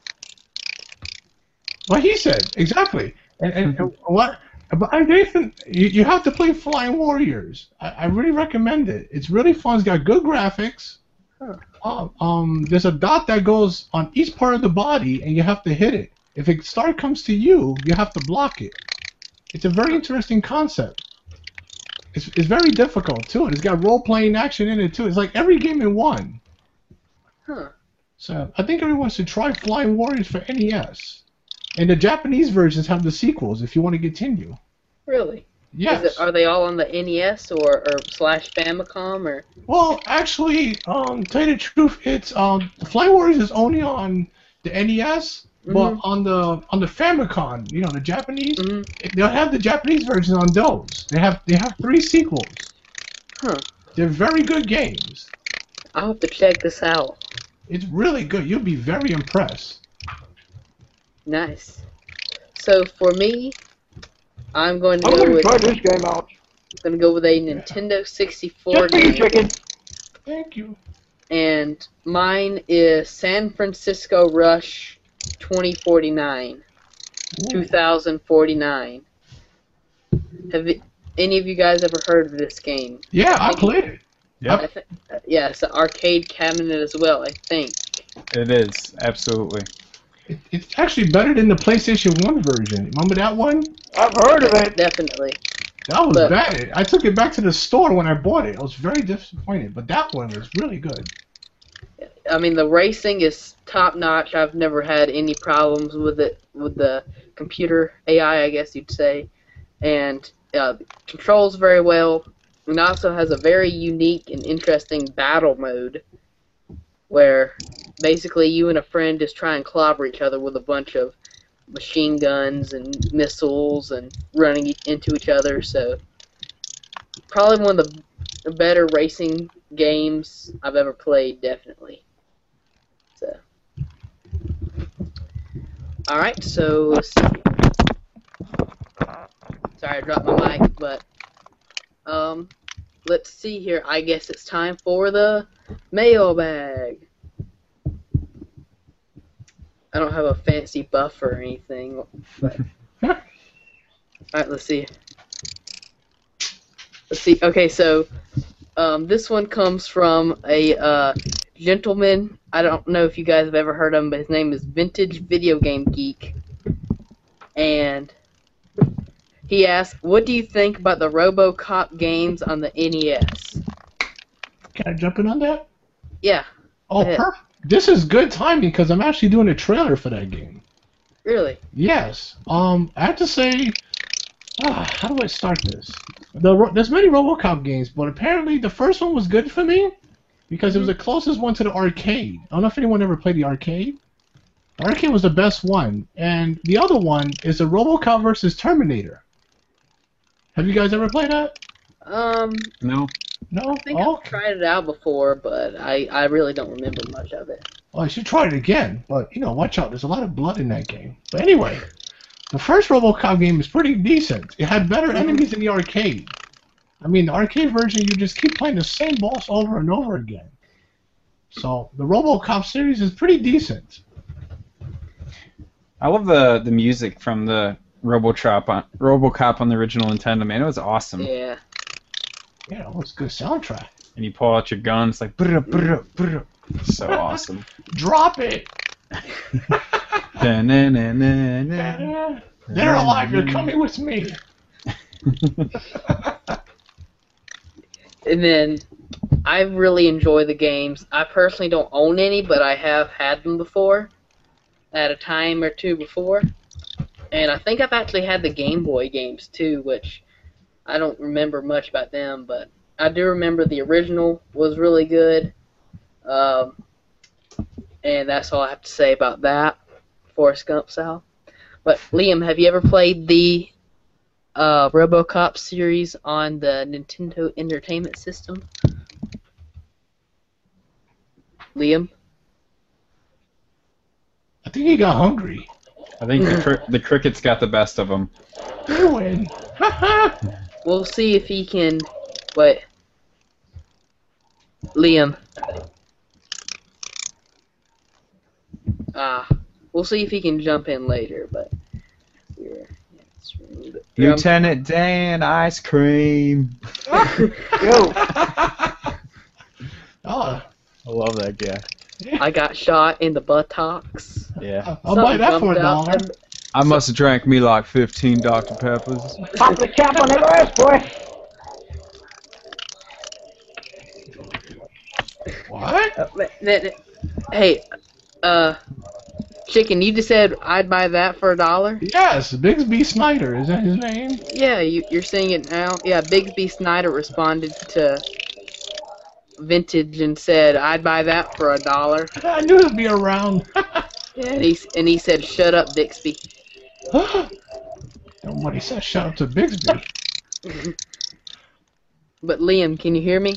what he said exactly, and, and, and what. But I Nathan, you, you have to play Flying Warriors. I, I really recommend it. It's really fun. It's got good graphics. Huh. Uh, um, there's a dot that goes on each part of the body, and you have to hit it. If a star comes to you, you have to block it. It's a very interesting concept. It's, it's very difficult too, and it's got role-playing action in it too. It's like every game in one. Huh. So I think everyone should try Flying Warriors for N E S. And the Japanese versions have the sequels if you want to continue. Really? Yes. Is it, are they all on the N E S or, or slash Famicom or? Well, actually, um, tell you the truth, it's um, Flying Warriors is only on the N E S, but Mhm. on the on the Famicom, you know, the Japanese, Mhm. they'll have the Japanese version on those. They have they have three sequels. Huh. They're very good games. I'll have to check this out. It's really good. You'll be very impressed. Nice. So for me, I'm going to I'm go going to with try this game out. going to go with a Nintendo sixty-four Just for you, game, chicken. Thank you. and mine is San Francisco Rush twenty forty-nine, two thousand forty-nine. Have it, any of you guys ever heard of this game? Yeah, I played it. Yep, I th- uh, yeah, it's an arcade cabinet as well, I think. it is absolutely. it. It's actually better than the PlayStation one version. Remember that one? I've heard of it. Definitely. That was But- bad. I took it back to the store when I bought it. I was very disappointed, but that one was really good. I mean, the racing is top notch. I've never had any problems with it, with the computer A I, I guess you'd say, and uh, controls very well. And also has a very unique and interesting battle mode, where basically you and a friend just try and clobber each other with a bunch of machine guns and missiles and running e- into each other. So probably one of the the better racing games I've ever played, definitely. So, all right. So let's see. Sorry, I dropped my mic, but um, let's see here. I guess it's time for the mailbag. I don't have a fancy buff or anything, but all right. Let's see. Let's see. Okay, so um, this one comes from a uh, gentleman. I don't know if you guys have ever heard of him, but his name is Vintage Video Game Geek. And he asked, what do you think about the RoboCop games on the N E S? Can I jump in on that? Yeah, Oh, ahead. perfect. This is good timing because I'm actually doing a trailer for that game. really. Yes. Um, I have to say, ah, how do I start this? The ro- there's many RoboCop games, but apparently the first one was good for me because it was the closest one to the arcade. I don't know if anyone ever played the arcade. The arcade was the best one, and the other one is the RoboCop versus Terminator. Have you guys ever played that? Um, No, No. I think Oh, I've tried it out before, but I, I really don't remember much of it. well, I should try it again, but you know, watch out. There's a lot of blood in that game. But anyway, the first RoboCop game is pretty decent. It had better enemies than the arcade. I mean, the arcade version, you just keep playing the same boss over and over again. So the RoboCop series is pretty decent. I love the the music from the RoboCop on RoboCop on the original Nintendo. Man, it was awesome. Yeah. Yeah, it was a good soundtrack. And you pull out your guns like brr, brr, brr. So awesome. Drop it! Da-na-na-na-na. They're alive. You're coming with me. And then I really enjoy the games. I personally don't own any, but I have had them before, at a time or two before. And I think I've actually had the Game Boy games too, which I don't remember much about them, but I do remember the original was really good. Um, and that's all I have to say about that. Forrest Gump, Sal. But Liam, have you ever played the uh, RoboCop series on the Nintendo Entertainment System? Liam? I think he got hungry. I think the cri- the crickets got the best of him. You win. We'll see if he can. Wait. Liam. Ah. We'll see if he can jump in later, but. Yeah, it's really, but yeah, Lieutenant Dan, ice cream. Yo, Oh, I love that guy. I got shot in the buttocks. Yeah. I'll buy Something that for a jumped out dollar. and- I must have drank me like fifteen Doctor Peppers. pop the cap on that grass, boy. What? Uh, but then- hey, uh, Chicken, you just said I'd buy that for a dollar? Yes, Bigsby Snyder. Is that his name? Yeah, you, you're saying it now? Yeah, Bigsby Snyder responded to Vintage and said, I'd buy that for a dollar. I knew it'd be around. Yeah, and he, and he said, shut up, Bixby. Nobody said shout out to Bigsby. But Liam, can you hear me?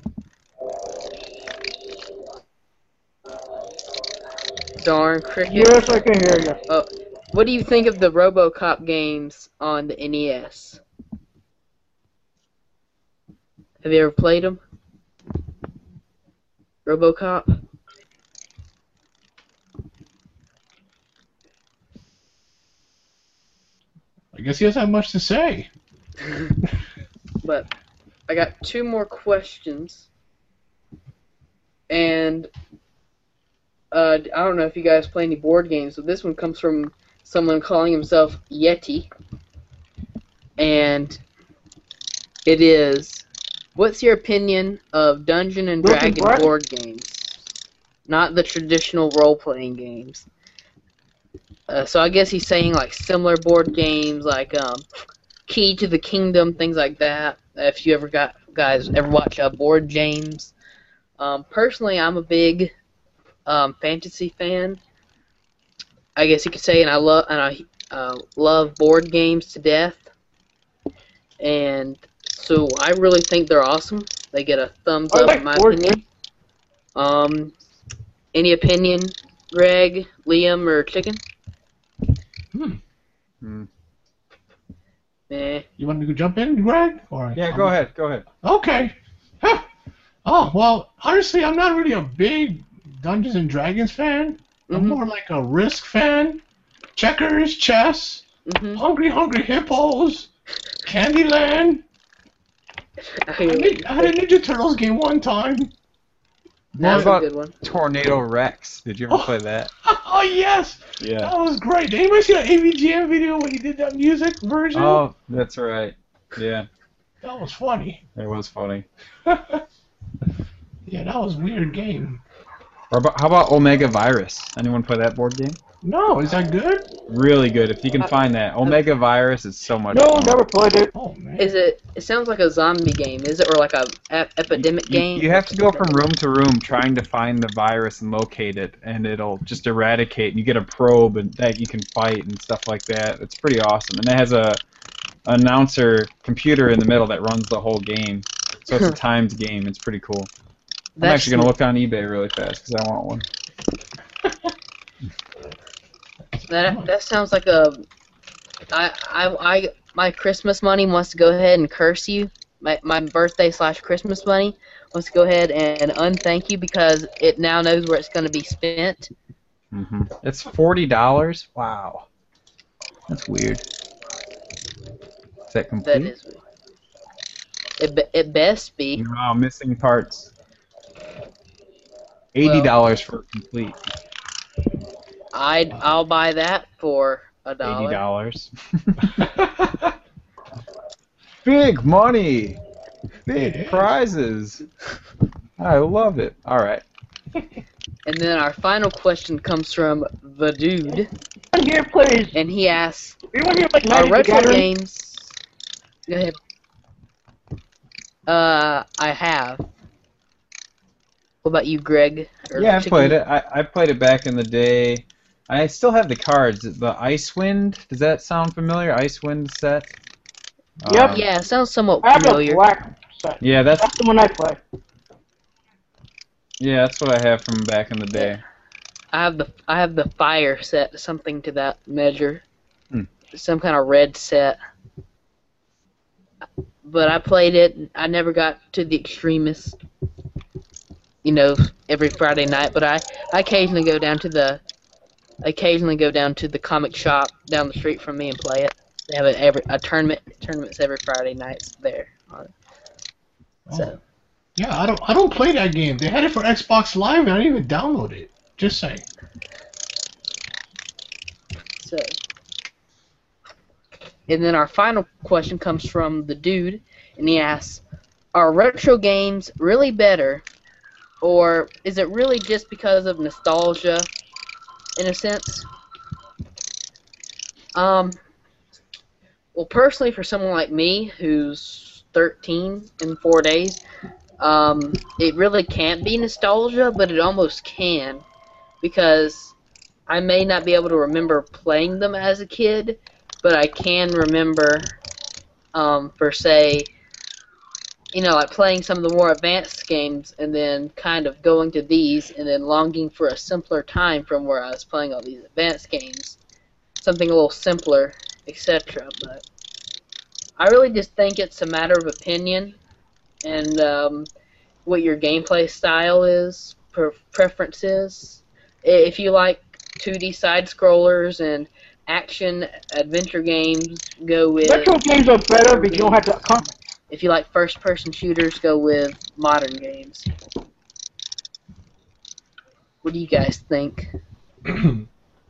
Darn cricket. Yes, I can hear you. Oh, what do you think of the RoboCop games on the N E S? Have you ever played them? RoboCop? I guess he doesn't have much to say. But I got two more questions. And uh, I don't know if you guys play any board games, but this one comes from someone calling himself Yeti. And it is, what's your opinion of Dungeon and Looking Dragon for it? board games? Not the traditional role-playing games. Uh, so I guess he's saying like similar board games, like um, Key to the Kingdom, things like that. If you ever got guys ever watch uh, Board James. Um, personally, I'm a big um, fantasy fan. I guess you could say, and I love and I uh, love board games to death. And so I really think they're awesome. They get a thumbs I up like in my board opinion. Um, any opinion, Greg, Liam, or Chicken? Hmm. Hmm. Eh. You want to go jump in, Greg? Or Yeah, go ahead. Go ahead. Okay. Huh. Oh, well, honestly, I'm not really a big Dungeons and Dragons fan. I'm Mhm. more like a Risk fan. Checkers, chess, Mhm. Hungry Hungry Hippos, Candyland. I, did, I had a Ninja Turtles game one time. That's What a about good one. Tornado Rex? Did you ever play that? Oh, yes! Yeah. That was great. Did anybody see that A V G M video when he did that music version? Oh, that's right. Yeah, That was funny. it was funny. Yeah, that was a weird game. Or about, how about Omega Virus? Anyone play that board game? No, is that good? Really good. If you can find that, Omega Virus is so much No, fun. never played it. Oh, man. Is it? It sounds like a zombie game. Is it, or like a ep- epidemic You, game? you have to go from room to room trying to find the virus and locate it, and it'll just eradicate. You get a probe and that you can fight and stuff like that. It's pretty awesome, and it has a announcer computer in the middle that runs the whole game. So it's a timed game. It's pretty cool. I'm That's- actually gonna look on eBay really fast because I want one. That that sounds like a. I I I my Christmas money wants to go ahead and curse you. My my birthday slash Christmas money wants to go ahead and unthank you because it now knows where it's going to be spent. hmm It's forty dollars. Wow, that's weird. Is that complete? That is. It be- it best be. Wow, missing parts. Eighty dollars for complete. I'd I'll buy that for a Eighty dollar. dollars. Big money. Big prizes. I love it. All right. And then our final question comes from the dude, One here, please. and he asks, Everyone here like "Are Magic the retro Gathering? games?" Go ahead. Uh, I have. What about you, Greg? Or Yeah, I Chicken? played it. I, I played it back in the day. I still have the cards. The Icewind. Does that sound familiar? Icewind set. Yep. Um, Yeah, it sounds somewhat I have a familiar. black set. Yeah, that's That's the one I play. yeah, that's what I have from back in the day. I have the I have the fire set, something to that measure. Hmm. Some kind of red set. But I played it. I never got to the extremist. You know, every Friday night. But I, I occasionally go down to the occasionally go down to the comic shop down the street from me and play it. They have a, every a tournament tournaments every Friday nights there. So. Yeah, I don't I don't play that game. They had it for Xbox Live and I didn't even download it. Just saying. So, and then our final question comes from the dude, and he asks, "Are retro games really better, or is it really just because of nostalgia, in a sense?" Um. Well, personally, for someone like me who's thirteen in four days, um, it really can't be nostalgia, but it almost can, because I may not be able to remember playing them as a kid, but I can remember, um, for say, you know, like playing some of the more advanced games and then kind of going to these and then longing for a simpler time from where I was playing all these advanced games. Something a little simpler, et cetera. But I really just think it's a matter of opinion and um, what your gameplay style is, per preferences. If you like two D side-scrollers and action adventure games, go with... Retro games are better because you don't have to... Con If you like first-person shooters, go with modern games. What do you guys think? Want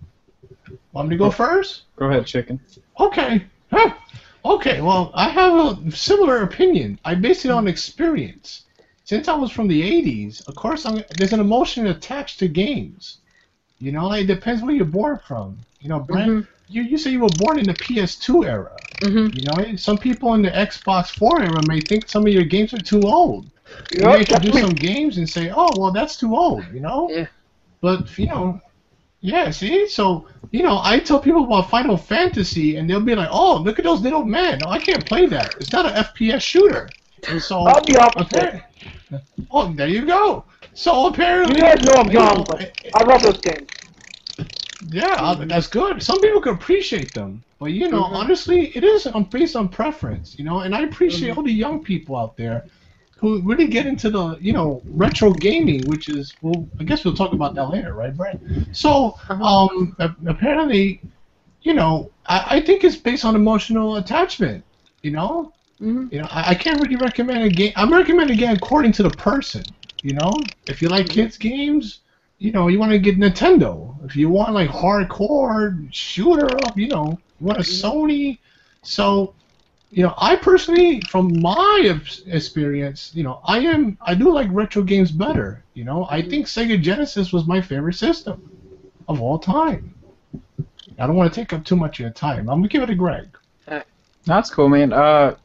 me to go first? Go ahead, chicken. Okay. Huh. Okay, well, I have a similar opinion. I base it on experience. Since I was from the eighties, of course, I'm, there's an emotion attached to games. You know, it depends where you're born from. You know, Brent, Mhm. you, you say you were born in the P S two era. Mm-hmm. You know, some people in the Xbox four era may think some of your games are too old. You Yep, may introduce that's me. some games and say, oh, well, that's too old, you know? Yeah. But, you know, yeah, see? So, you know, I tell people about Final Fantasy, and they'll be like, oh, look at those little men. No, I can't play that. It's not an F P S shooter. So, I'll be opposite. oh, there you go. So, apparently... You guys know I'm you know, young, but I love those games. yeah, uh, that's good. Some people can appreciate them, but you know, Mhm. honestly, it is um, based on preference. You know, and I appreciate Mhm. all the young people out there who really get into the you know retro gaming, which is well, I guess we'll talk about that later, right, Brent? So, Uh-huh. um, a- apparently, you know, I, I think it's based on emotional attachment. You know, Mm-hmm. you know, I, I can't really recommend a game. I'm recommending a game according to the person. You know, if you like kids games. You know, you want to get Nintendo. If you want like hardcore shooter up, you know, you want a Sony. So, you know, I personally, from my ex- experience, you know, I am I do like retro games better. You know, I think Sega Genesis was my favorite system of all time. I don't want to take up too much of your time. I'm gonna give it to Greg. That's cool, man. Uh,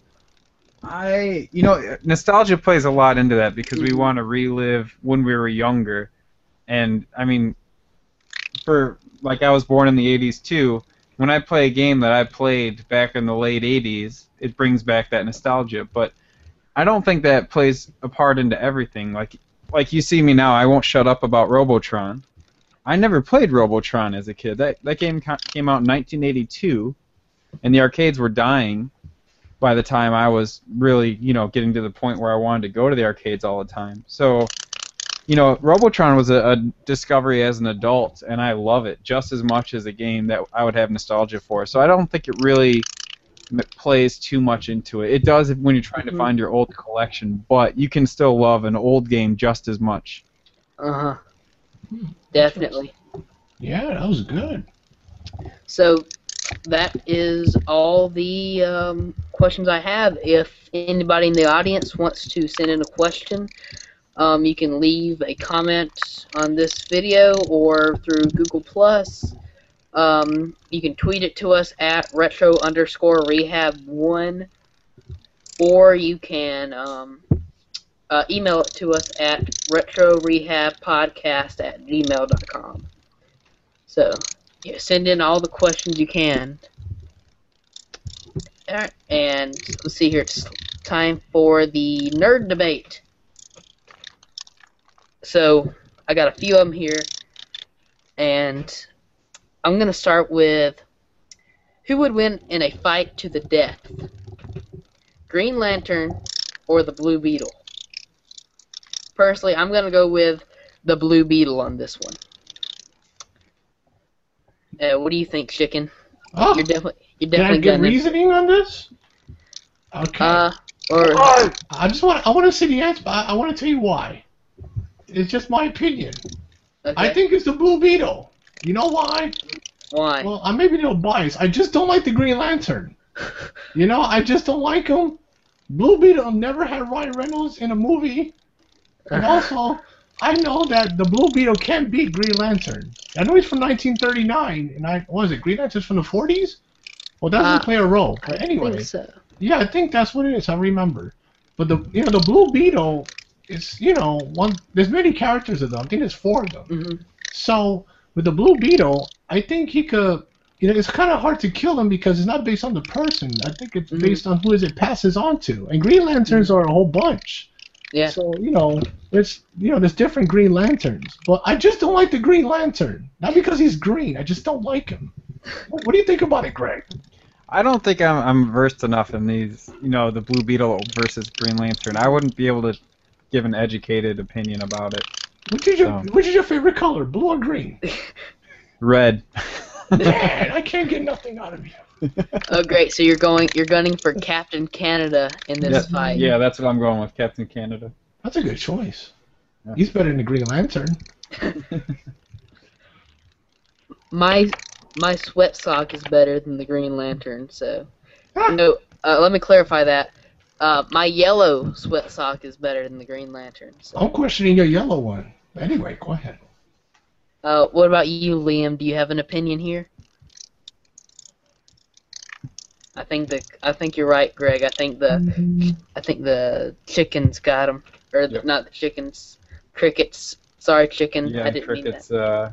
I, you know, nostalgia plays a lot into that because we want to relive when we were younger. And, I mean, for, like, I was born in the eighties, too. When I play a game that I played back in the late eighties, it brings back that nostalgia. But I don't think that plays a part into everything. Like, like you see me now, I won't shut up about Robotron. I never played Robotron as a kid. That, that game ca- came out in nineteen eighty-two, and the arcades were dying by the time I was really, you know, getting to the point where I wanted to go to the arcades all the time. So... You know, Robotron was a, a discovery as an adult, and I love it just as much as a game that I would have nostalgia for. So I don't think it really m- plays too much into it. It does when you're trying to find your old collection, but you can still love an old game just as much. Uh-huh. Definitely. Yeah, that was good. So that is all the um, questions I have. If anybody in the audience wants to send in a question, um, you can leave a comment on this video or through Google Plus. Um, you can tweet it to us at retro underscore rehab one, or you can um, uh, email it to us at retrorehabpodcast at gmail dot com. So, yeah, send in all the questions you can. Alright, and let's see here. It's time for the nerd debate. So, I got a few of them here, and I'm going to start with who would win in a fight to the death? Green Lantern or the Blue Beetle? Personally, I'm going to go with the Blue Beetle on this one. Uh, what do you think, Chicken? Oh, You're definitely you're can I definitely get gonna reasoning on this? Okay. uh or Oh, I just want I want to see the answer. But I, I want to tell you why. It's just my opinion. okay. I think it's the Blue Beetle. You know why? Why? Well, I may be a little biased. I just don't like the Green Lantern. You know, I just don't like him. Blue Beetle never had Ryan Reynolds in a movie. And also, I know that the Blue Beetle can't beat Green Lantern. I know he's from nineteen thirty-nine, and I what was it? Green Lantern's from the forties? Well, that doesn't Uh, play a role. But I anyway, think so. yeah, I think that's what it is. I remember. But the you know the Blue Beetle is you know one. There's many characters of them. I think there's four of them. hmm So with the Blue Beetle, I think he could. You know, it's kind of hard to kill him because it's not based on the person. I think it's Mhm. based on who is it passes on to. And Green Lanterns are a whole bunch. Yeah. So you know, there's you know there's different Green Lanterns, but I just don't like the Green Lantern. Not because he's green. I just don't like him. What, what do you think about it, Greg? I don't think I'm, I'm versed enough in these, you know, the Blue Beetle versus Green Lantern. I wouldn't be able to give an educated opinion about it. Which is your Oh. which is your favorite color, blue or green? Red. Man, I can't get nothing out of you. Oh, great. So you're going, you're gunning for Captain Canada in this yeah, fight. yeah, that's what I'm going with, Captain Canada. That's a good choice. Yeah. He's better than the Green Lantern. My my sweat sock is better than the Green Lantern. So Ah. no. Uh, let me clarify that. Uh, my yellow sweat sock is better than the Green Lantern. So. I'm questioning your yellow one. Anyway, go ahead. Uh, what about you, Liam? Do you have an opinion here? I think the I think you're right, Greg. I think the I think the chickens got him, or the, Yep. not the chickens, crickets. Sorry, chicken. Yeah, I didn't mean that. crickets, uh,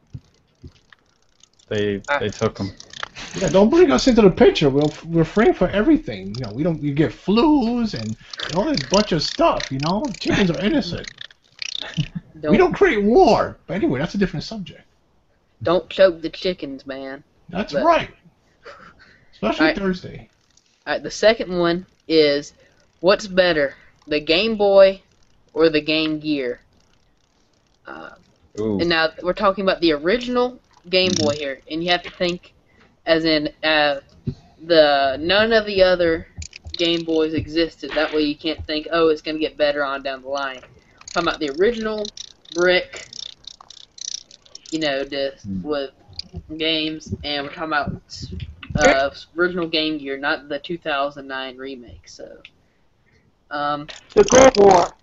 they, Ah. they took them. Yeah, don't bring us into the picture. We'll we're free for everything. You know, we don't. You get flus and, and all this bunch of stuff. You know, chickens are innocent. Don't We don't create war. But anyway, that's a different subject. don't choke the chickens, man. That's But- right. Especially Alright. Thursday. All right, the second one is what's better, the Game Boy or the Game Gear? Uh, Ooh. and now we're talking about the original Game Boy here, and you have to think, as in uh, the none of the other Game Boys existed. That way you can't think, oh, it's gonna get better on down the line. We're talking about the original brick, you know, disc Hmm. with games, and we're talking about uh, original Game Gear, not the two thousand nine remake. So, um, the Great War.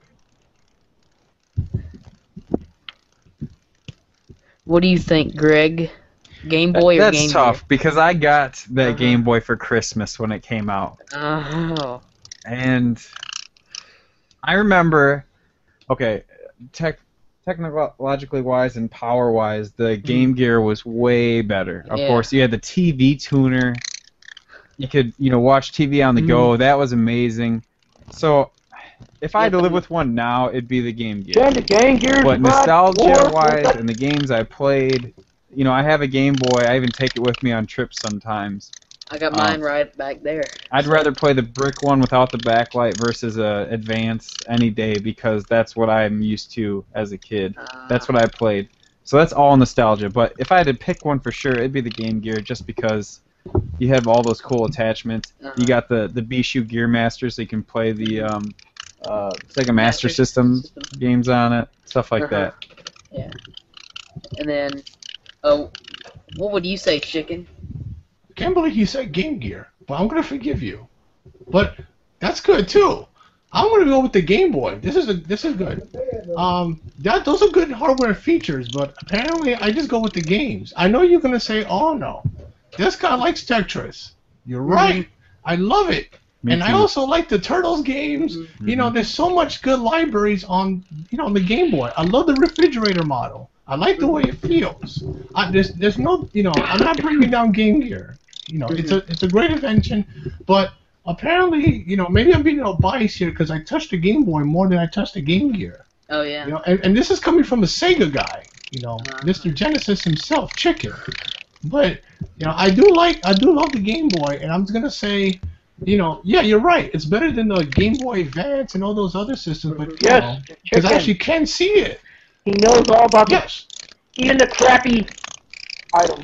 what do you think, Greg? Game Boy or That's Game tough because I got that Uh-huh. Game Boy for Christmas when it came out. Gear? Oh, And I remember, okay, tech, technologically wise and power wise, the Game Gear was way better. Of Yeah. course, you had the T V tuner. You could, you know, watch T V on the go. That was amazing. So, if I had to Yeah, live but- with one now, it'd be the Game Gear. Then the Game Gear. But nostalgia wise and the games I played, you know, I have a Game Boy. I even take it with me on trips sometimes. I got Uh, mine right back there. I'd rather play the brick one without the backlight versus a Advance any day because that's what I'm used to as a kid. Uh, That's what I played. So that's all nostalgia. But if I had to pick one for sure, it'd be the Game Gear just because you have all those cool attachments. Uh-huh. You got the, the Bishu Gear Master so you can play the um, uh, Sega Master Master System System. games on it, stuff like Uh-huh. that. Yeah. And then, oh, what would you say, chicken? Can't believe you said Game Gear, but I'm gonna forgive you. But that's good too. I'm gonna go with the Game Boy. This is a this is good. Um, that those are good hardware features, but apparently I just go with the games. I know you're gonna say, "Oh no, this guy likes Tetris." You're right. I love it, Me and I too. also like the Turtles games. You know, there's so much good libraries on you know on the Game Boy. I love the refrigerator model. I like the way it feels. I, there's there's no you know I'm not bringing down Game Gear. You know, it's a it's a great invention, but apparently, you know, maybe I'm being a little biased here because I touched the Game Boy more than I touched the Game Gear. Oh yeah. You know, and, and this is coming from a Sega guy. You know, Uh-huh. Mister Genesis himself, Chicken. But you know, I do like I do love the Game Boy, and I'm gonna say. You know, yeah, you're right. It's better than the Game Boy Advance and all those other systems, but you Yes, because Chicken. I actually can see it. He knows all about the, Yes. even the crappy items.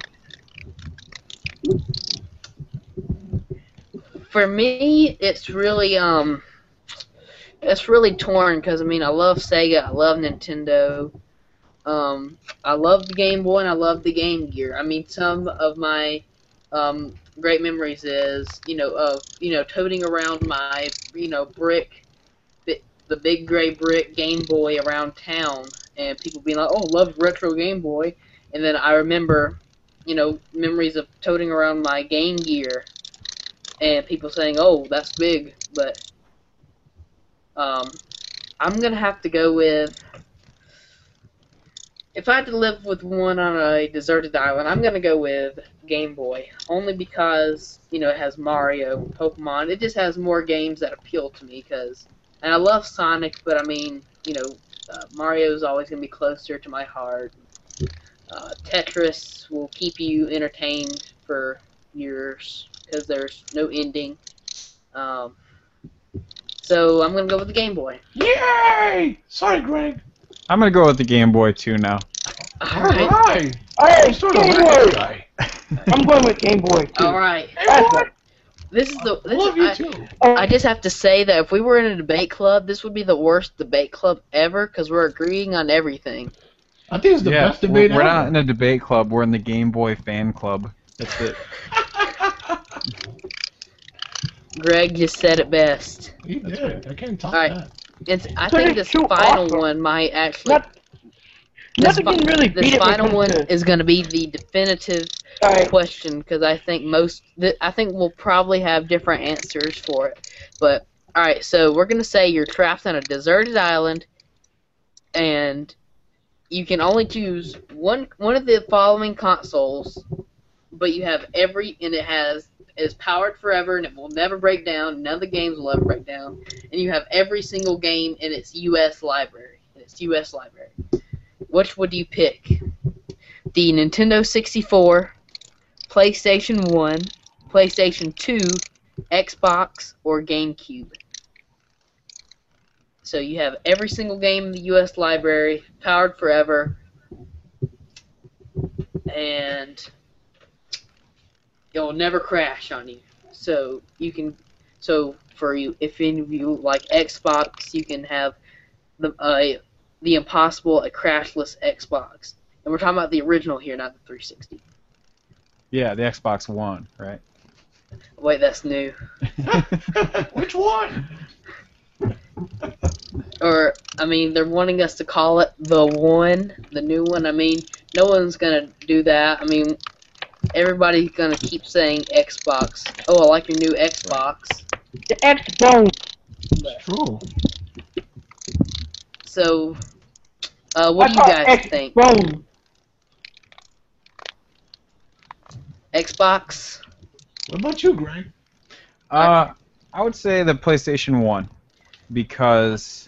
For me, it's really um, it's really torn because I mean I love Sega, I love Nintendo, um, I love the Game Boy and I love the Game Gear. I mean some of my um great memories is you know of you know toting around my you know brick, bi- the big gray brick Game Boy around town and people being like, oh, love retro Game Boy, and then I remember you know memories of toting around my Game Gear. And people saying, "Oh, that's big," but um, I'm gonna have to go with. If I had to live with one on a deserted island, I'm gonna go with Game Boy, only because you know it has Mario, Pokemon. It just has more games that appeal to me. Cause, and I love Sonic, but I mean, you know, uh, Mario's always gonna be closer to my heart. Uh, Tetris will keep you entertained for years. Because there's no ending. Um, so I'm going to go with the Game Boy. Yay! Sorry, Greg. I'm gonna go with the Game Boy too now. Alright. Alright. Hey, I'm sort of Game like Boy! that guy. I'm going with Game Boy, too. Alright. That's right. This is the. I This love is, you I, too. I just have to say that if we were in a debate club, this would be the worst debate club ever because we're agreeing on everything. I think it's the yeah, best debate we're, we're ever. not in a debate club. We're in the Game Boy fan club. That's it. Greg just said it best. He did. I can't top Alright. that. It's, I But think it's this too final awesome. one might actually. Not, This, nothing fi- can really this beat it when it final comes one to- is going to be the definitive Alright. question because I think most th- I think we'll probably have different answers for it. But all right, so we're gonna say you're trapped on a deserted island, and you can only choose one one of the following consoles, but you have every and it has is powered forever and it will never break down. None of the games will ever break down, and you have every single game in its U S library. In its U S library. Which would you pick? The Nintendo sixty-four, PlayStation one, PlayStation two, Xbox, or GameCube. So you have every single game in the U S library, powered forever, and it'll never crash on you. So you can, so for you, if any of you like Xbox, you can have the uh, the impossible, a crashless Xbox. And we're talking about the original here, not the three sixty. Yeah, the Xbox One, right? Wait, that's new. Which one? Or, I mean, they're wanting us to call it the one, the new one. I mean, no one's gonna do that. I mean, everybody's gonna keep saying Xbox. Oh, I like your new Xbox. The Xbone. It's true. So, uh, what I do you thought guys think? Xbone. Xbox? What about you, Greg? Uh, I would say the PlayStation One because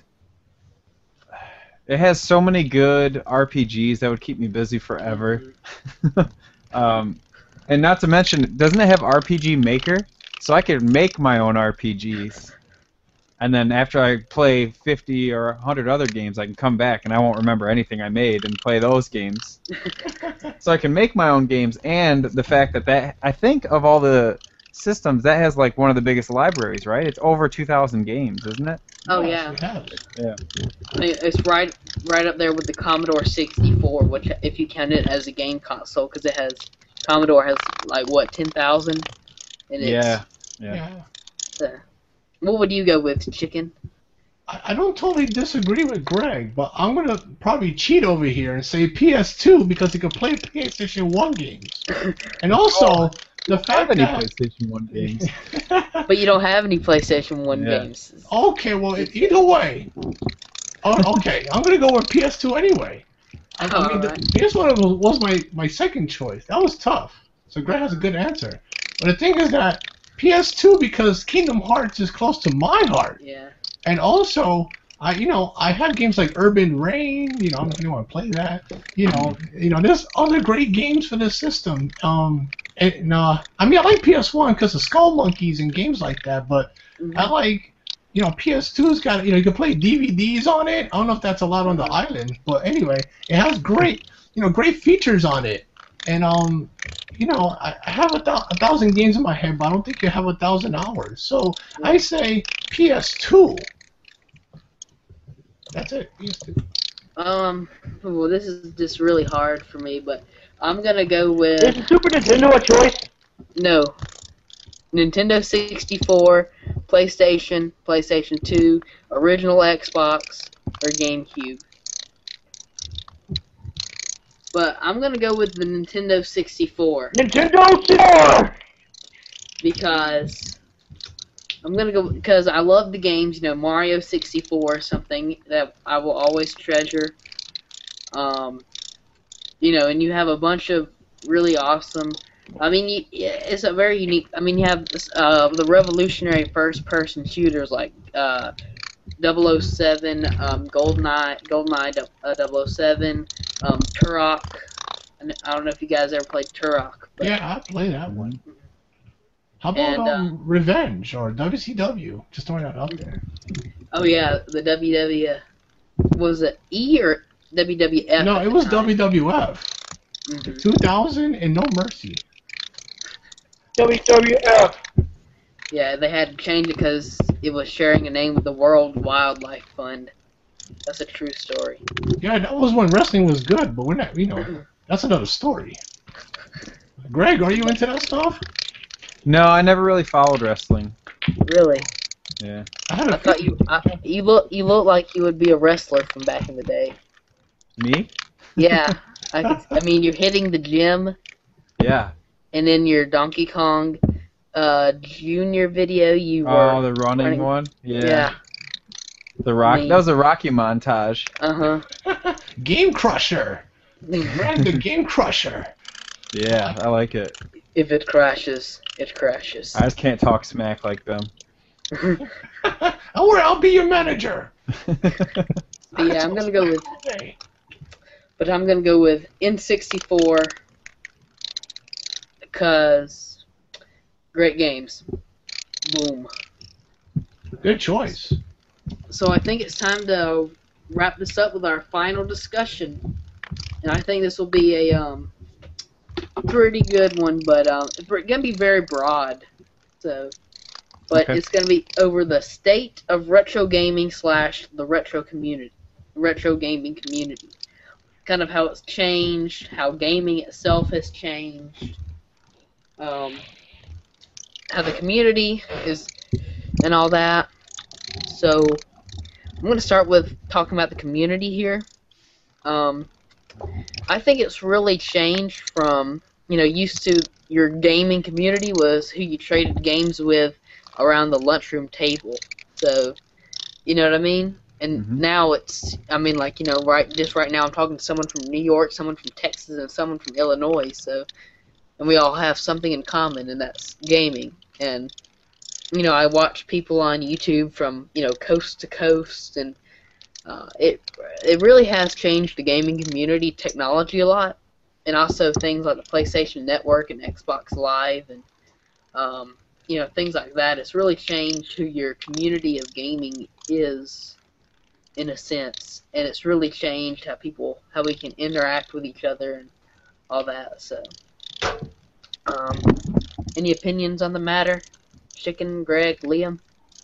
it has so many good R P Gs that would keep me busy forever. um, and not to mention, doesn't it have R P G Maker? So I could make my own R P Gs. And then after I play fifty or one hundred other games, I can come back and I won't remember anything I made and play those games. So I can make my own games, and the fact that that I think of all the systems, that has like one of the biggest libraries, right? It's over two thousand games, isn't it? Oh, Yes, yeah. we have. I mean, it's right right up there with the Commodore sixty-four, which, if you count it as a game console, because it has, Commodore has, like, what, ten thousand? And it's, Yeah. Yeah. Yeah. uh, what would you go with, Chicken? I, I don't totally disagree with Greg, but I'm gonna probably cheat over here and say P S two because you can play PlayStation one games, and also the I have fact any that. PlayStation One games. But you don't have any PlayStation one Yeah. games. Okay, well, e- either way. Oh, okay, I'm gonna go with P S two anyway. I, I mean, the Alright. P S one was was my, my second choice. That was tough. So Greg has a good answer. But the thing is that P S two, because Kingdom Hearts is close to my heart. Yeah. And also, I you know, I have games like Urban Reign. You know, I don't know if you want to play that. You know, you know, there's other great games for this system. Um, and uh, I mean, I like P S one because of Skull Monkeys and games like that. But Mhm. I like, you know, P S two's got, you know, you can play D V Ds on it. I don't know if that's allowed on the island, but anyway, it has great, you know, great features on it. And um, you know, I, I have a, th- a thousand games in my head, but I don't think you have a thousand hours. So I say P S two. That's it. P S two. Um, well, this is just really hard for me, but I'm gonna go Is with the Super Nintendo a choice? no. Nintendo sixty-four, PlayStation, PlayStation two, original Xbox, or GameCube. But I'm gonna go with the Nintendo sixty-four Nintendo sixty-four! because I'm gonna go because I love the games. You know, Mario sixty-four, something that I will always treasure. Um, you know, and you have a bunch of really awesome. I mean, you, it's a very unique. I mean, you have uh, the revolutionary first-person shooters like uh, double oh seven, um, GoldenEye, GoldenEye uh, double oh seven, um, Turok. And I don't know if you guys ever played Turok. But Yeah, I play that one. How about And, uh, um, Revenge or W C W? Just throwing that out there. Oh yeah, the W W F. Was it E or W W F? No, at it the was time? W W F. Mhm. two thousand and No Mercy. W W F. Yeah, they had to change it because it was sharing a name with the World Wildlife Fund. That's a true story. Yeah, that was when wrestling was good, but we're not, you know, that's another story. Greg, are you into that stuff? No, I never really followed wrestling. Really? Yeah. I had I a thought you I, you look you look like you would be a wrestler from back in the day. Me? Yeah, I could, I mean you're hitting the gym, Yeah. and in your Donkey Kong uh, Junior video you were. Oh, the running, running- one? Yeah. Yeah. The rock. Me. That was a Rocky montage. Uh huh. Game Crusher. Greg the Game Crusher. Yeah, I like it. If it crashes, it crashes. I just can't talk smack like them. Don't worry, I'll be your manager. But yeah, I'm gonna go with. Okay. But I'm gonna go with N sixty-four because great games. Boom. Good choice. So I think it's time to wrap this up with our final discussion, and I think this will be a um, pretty good one, but um, it's gonna be very broad. So, but Okay. it's gonna be over the state of retro gaming slash the retro community, retro gaming community. Kind of how it's changed, how gaming itself has changed, um, how the community is, and all that. So, I'm going to start with talking about the community here. Um, I think it's really changed from, you know, used to your gaming community was who you traded games with around the lunchroom table. So, you know what I mean? And Mhm. now it's, I mean, like, you know, right, just right now I'm talking to someone from New York, someone from Texas, and someone from Illinois, so, and we all have something in common, and that's gaming. And, you know, I watch people on YouTube from, you know, coast to coast, and uh, it it really has changed the gaming community technology a lot, and also things like the PlayStation Network and Xbox Live, and, um, you know, things like that. It's really changed who your community of gaming is, in a sense, and it's really changed how people, how we can interact with each other and all that. So, um, any opinions on the matter? Chicken, Greg, Liam?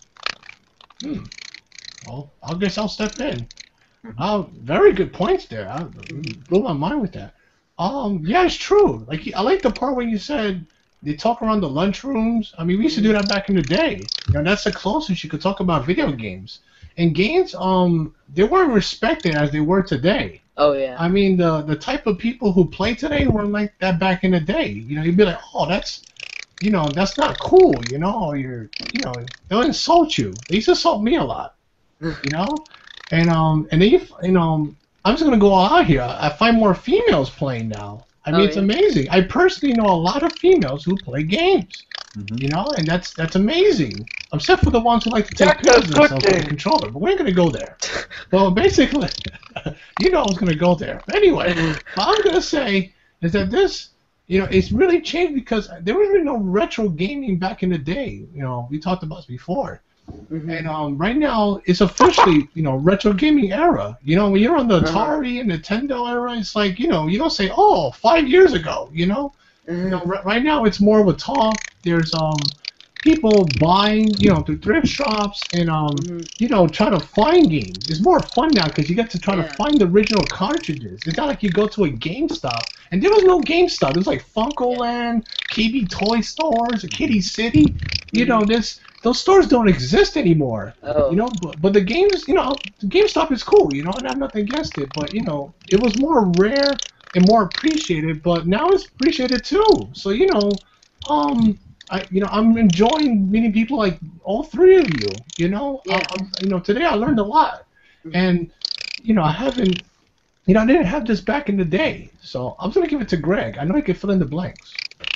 Hmm. Well, I guess I'll step in. Uh, very good points there. I blew my mind with that. Um, yeah, it's true. Like, I like the part when you said they talk around the lunchrooms. I mean, we used to do that back in the day. You know, that's the closest you could talk about video games. And games, um, they weren't respected as they were today. Oh, yeah. I mean, the the type of people who play today weren't like that back in the day. You know, you'd be like, oh, that's, you know, that's not cool. You know, or you're, you know, they'll insult you. They used to insult me a lot. You know, and um, and then you, you know, I'm just gonna go all out here. I find more females playing now. I mean, Oh, it's yeah. amazing. I personally know a lot of females who play games. Mhm. You know, and that's that's amazing. Except for the ones who like to take That's a pictures of good themselves with the thing. controller. But we ain't gonna go there. Well, basically, you know I was gonna go there. But anyway, what I'm gonna say is that this, you know, it's really changed because there was really no retro gaming back in the day. You know, we talked about this before. Mhm. And um, right now, it's officially, you know, retro gaming era. You know, when you're on the Uh-huh. Atari and Nintendo era, it's like, you know, you don't say, oh, five years ago, you know? You know, Mhm. r- right now it's more of a talk. There's um people buying, you know, through thrift shops and um, Mhm. you know, trying to find games. It's more fun now because you get to try Yeah. to find the original cartridges. It's not like you go to a GameStop and there was no GameStop. There was like Funko Land, K B Toy Stores, Kitty City. You know, this those stores don't exist anymore. Oh. You know, but, but the games, you know, the GameStop is cool. You know, and I have nothing against it, but you know, it was more rare and more appreciated. But now it's appreciated too. So you know, um, I you know I'm enjoying meeting people like all three of you. You know, Yeah. I, I'm, you know today I learned a lot, and you know I haven't, you know I didn't have this back in the day. So I'm gonna give it to Greg. I know he can fill in the blanks.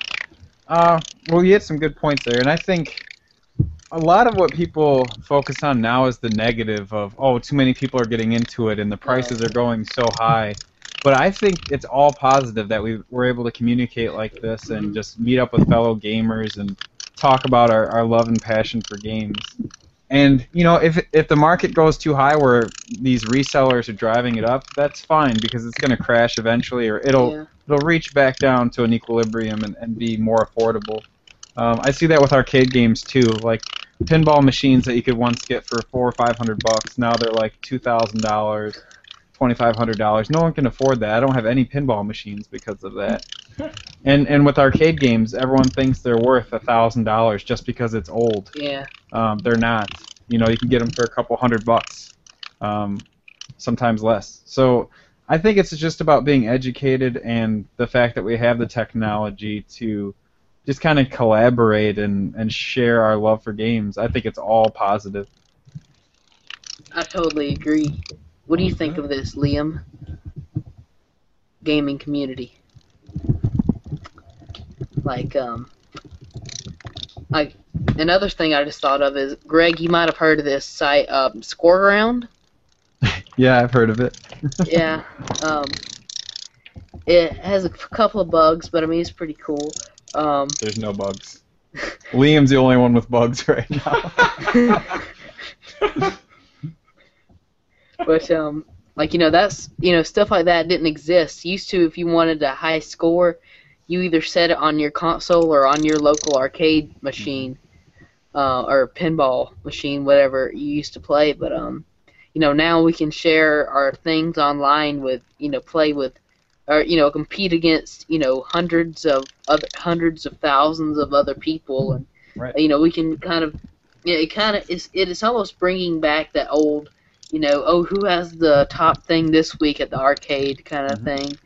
Uh, well, you hit some good points there, and I think a lot of what people focus on now is the negative of, oh, too many people are getting into it and the prices are going so high. But I think it's all positive that we we're able to communicate like this and just meet up with fellow gamers and talk about our, our love and passion for games. And, you know, if if the market goes too high where these resellers are driving it up, that's fine because it's going to crash eventually, or it'll Yeah. it'll reach back down to an equilibrium and, and be more affordable. Um, I see that with arcade games too, like pinball machines that you could once get for four or five hundred bucks. Now they're like two thousand dollars, twenty five hundred dollars. No one can afford that. I don't have any pinball machines because of that. And and with arcade games, everyone thinks they're worth a thousand dollars just because it's old. Yeah. Um, they're not. You know, you can get them for a couple hundred bucks, um, sometimes less. So I think it's just about being educated and the fact that we have the technology to just kind of collaborate and, and share our love for games. I think it's all positive. I totally agree. What do you think of this, Liam? Gaming community. Like, um, like another thing I just thought of is, Greg, you might have heard of this site, um, Scoreground. Yeah, I've heard of it. Yeah. Um, it has a couple of bugs, but I mean it's pretty cool. Um, There's no bugs. Liam's the only one with bugs right now. but um, like you know, that's you know stuff like that didn't exist. Used to, if you wanted a high score, you either set it on your console or on your local arcade machine, uh, or pinball machine, whatever you used to play. But um, you know, now we can share our things online with you know play with, or you know compete against you know hundreds of other hundreds of thousands of other people, and Right. you know we can kind of yeah, it kind of is it is almost bringing back that old you know oh who has the top thing this week at the arcade kind of Mhm. thing.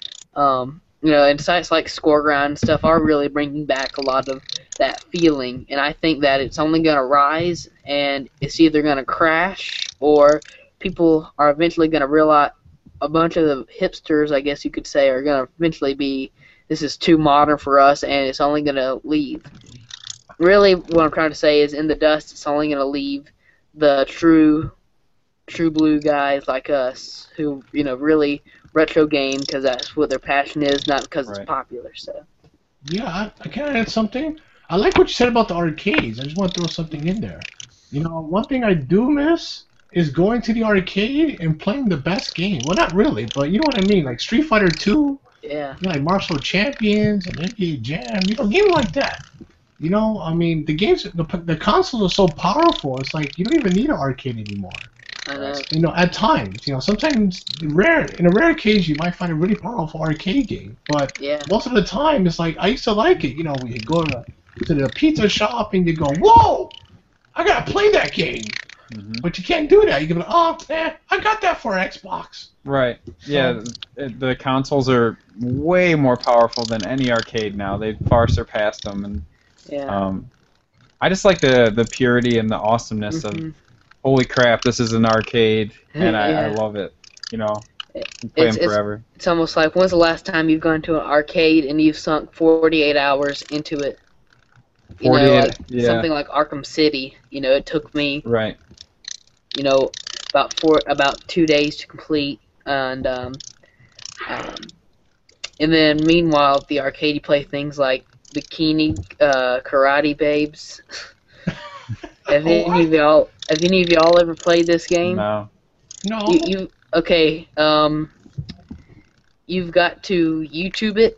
Um, you know, and sites like Scoreground and stuff are really bringing back a lot of that feeling, and I think that it's only going to rise, and it's either going to crash or people are eventually going to realize. A bunch of the hipsters, I guess you could say, are going to eventually be, this is too modern for us, and it's only going to leave. Really, what I'm trying to say is, in the dust, it's only going to leave the true, true blue guys like us, who, you know, really retro game because that's what their passion is, not because Right. it's popular. So. Yeah, I, I can I add something. I like what you said about the arcades. I just want to throw something in there. You know, one thing I do miss is going to the arcade and playing the best game. Well, not really, but you know what I mean. Like Street Fighter two, Yeah. you know, like Martial Champions and N B A Jam. You know, games like that. You know, I mean, the games, the, the consoles are so powerful. It's like you don't even need an arcade anymore. I know. You know, at times, you know, sometimes rare in a rare occasion you might find a really powerful arcade game, but Yeah. most of the time it's like I used to like it. You know, we go to to the pizza shop and you go, whoa, I gotta play that game. Mhm. But you can't do that. You can be like, oh, eh, I got that for Xbox. Right. Yeah, the, the consoles are way more powerful than any arcade now. They've far surpassed them, and Yeah. um, I just like the the purity and the awesomeness of Mhm. holy crap, this is an arcade, and I, I Yeah. love it. You know, You play It's, them it's, forever. it's almost like, when's the last time you've gone to an arcade and you've sunk forty-eight hours into it? You know, forty-eight, like yeah. something like Arkham City. You know, it took me, Right. you know, about four, about two days to complete, and um, um, and then meanwhile at the arcade you play things like Bikini uh, Karate Babes. Have any of y'all, have any of y'all ever played this game? No. No. You, you okay? Um, you've got to YouTube it,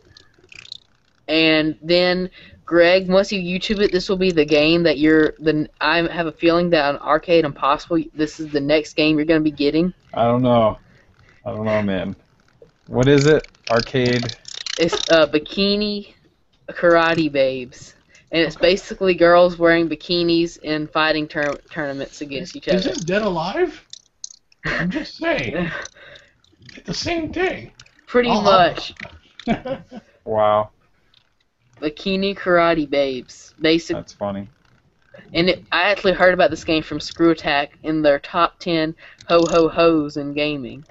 and then Greg, once you YouTube it, this will be the game that you're. The I have a feeling that on Arcade Impossible, this is the next game you're going to be getting. I don't know. I don't know, man. What is it? Arcade. It's uh, Bikini Karate Babes, and it's basically girls wearing bikinis and fighting tur- tournaments against each Is other. this Dead Alive? I'm just saying. It's the same thing. Pretty Oh, much. Wow. Bikini Karate Babes, basically. That's funny. And it, I actually heard about this game from Screw Attack in their top ten ho ho ho's in gaming.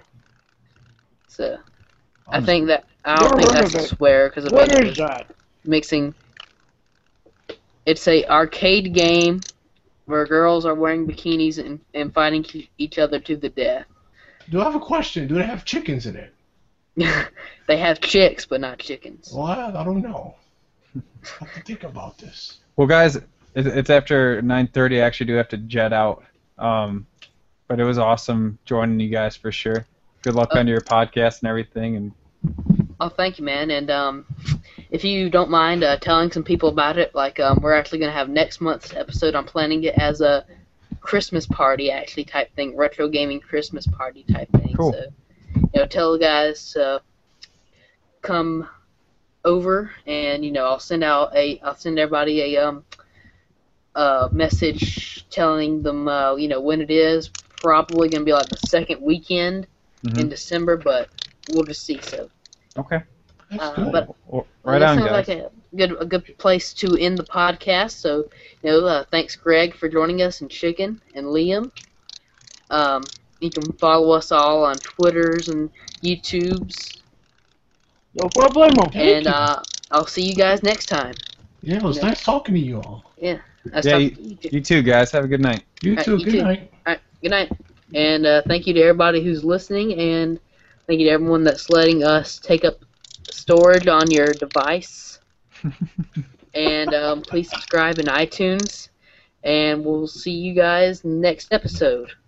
So I think that I don't Never think heard that's of a it. swear because What basically is that? mixing. It's a arcade game where girls are wearing bikinis and, and fighting e- each other to the death. Do I have a question? Do they have chickens in it? They have chicks, but not chickens. Well, I, I don't know. I have to think about this. Well, guys, it- it's after nine thirty. I actually do have to jet out. Um, but it was awesome joining you guys for sure. Good luck Uh, on your podcast and everything. And Oh, thank you, man. And um, if you don't mind uh, telling some people about it, like um, we're actually going to have next month's episode. I'm planning it as a Christmas party, actually, type thing, retro gaming Christmas party type thing. Cool. So, you know, tell the guys to come over, and you know, I'll send out a, I'll send everybody a um, a message telling them, uh, you know, when it is. Probably going to be like the second weekend Mhm. in December, but we'll just see. So. Okay. That's Uh, good. but- Well, Well, right that on, sounds guys. like a good a good place to end the podcast. So, you know, uh, thanks Greg for joining us, and Chicken and Liam. Um, you can follow us all on Twitters and YouTubes, No problemo. Thank and you. uh, I'll see you guys next time. Yeah, it was yeah. nice talking to you all. Nice Yeah, talking to you too. You too, guys. Have a good night. You Alright, too. you Good too. night. All right, good night, and uh, thank you to everybody who's listening, and thank you to everyone that's letting us take up storage on your device. And um, please subscribe in iTunes, and we'll see you guys next episode.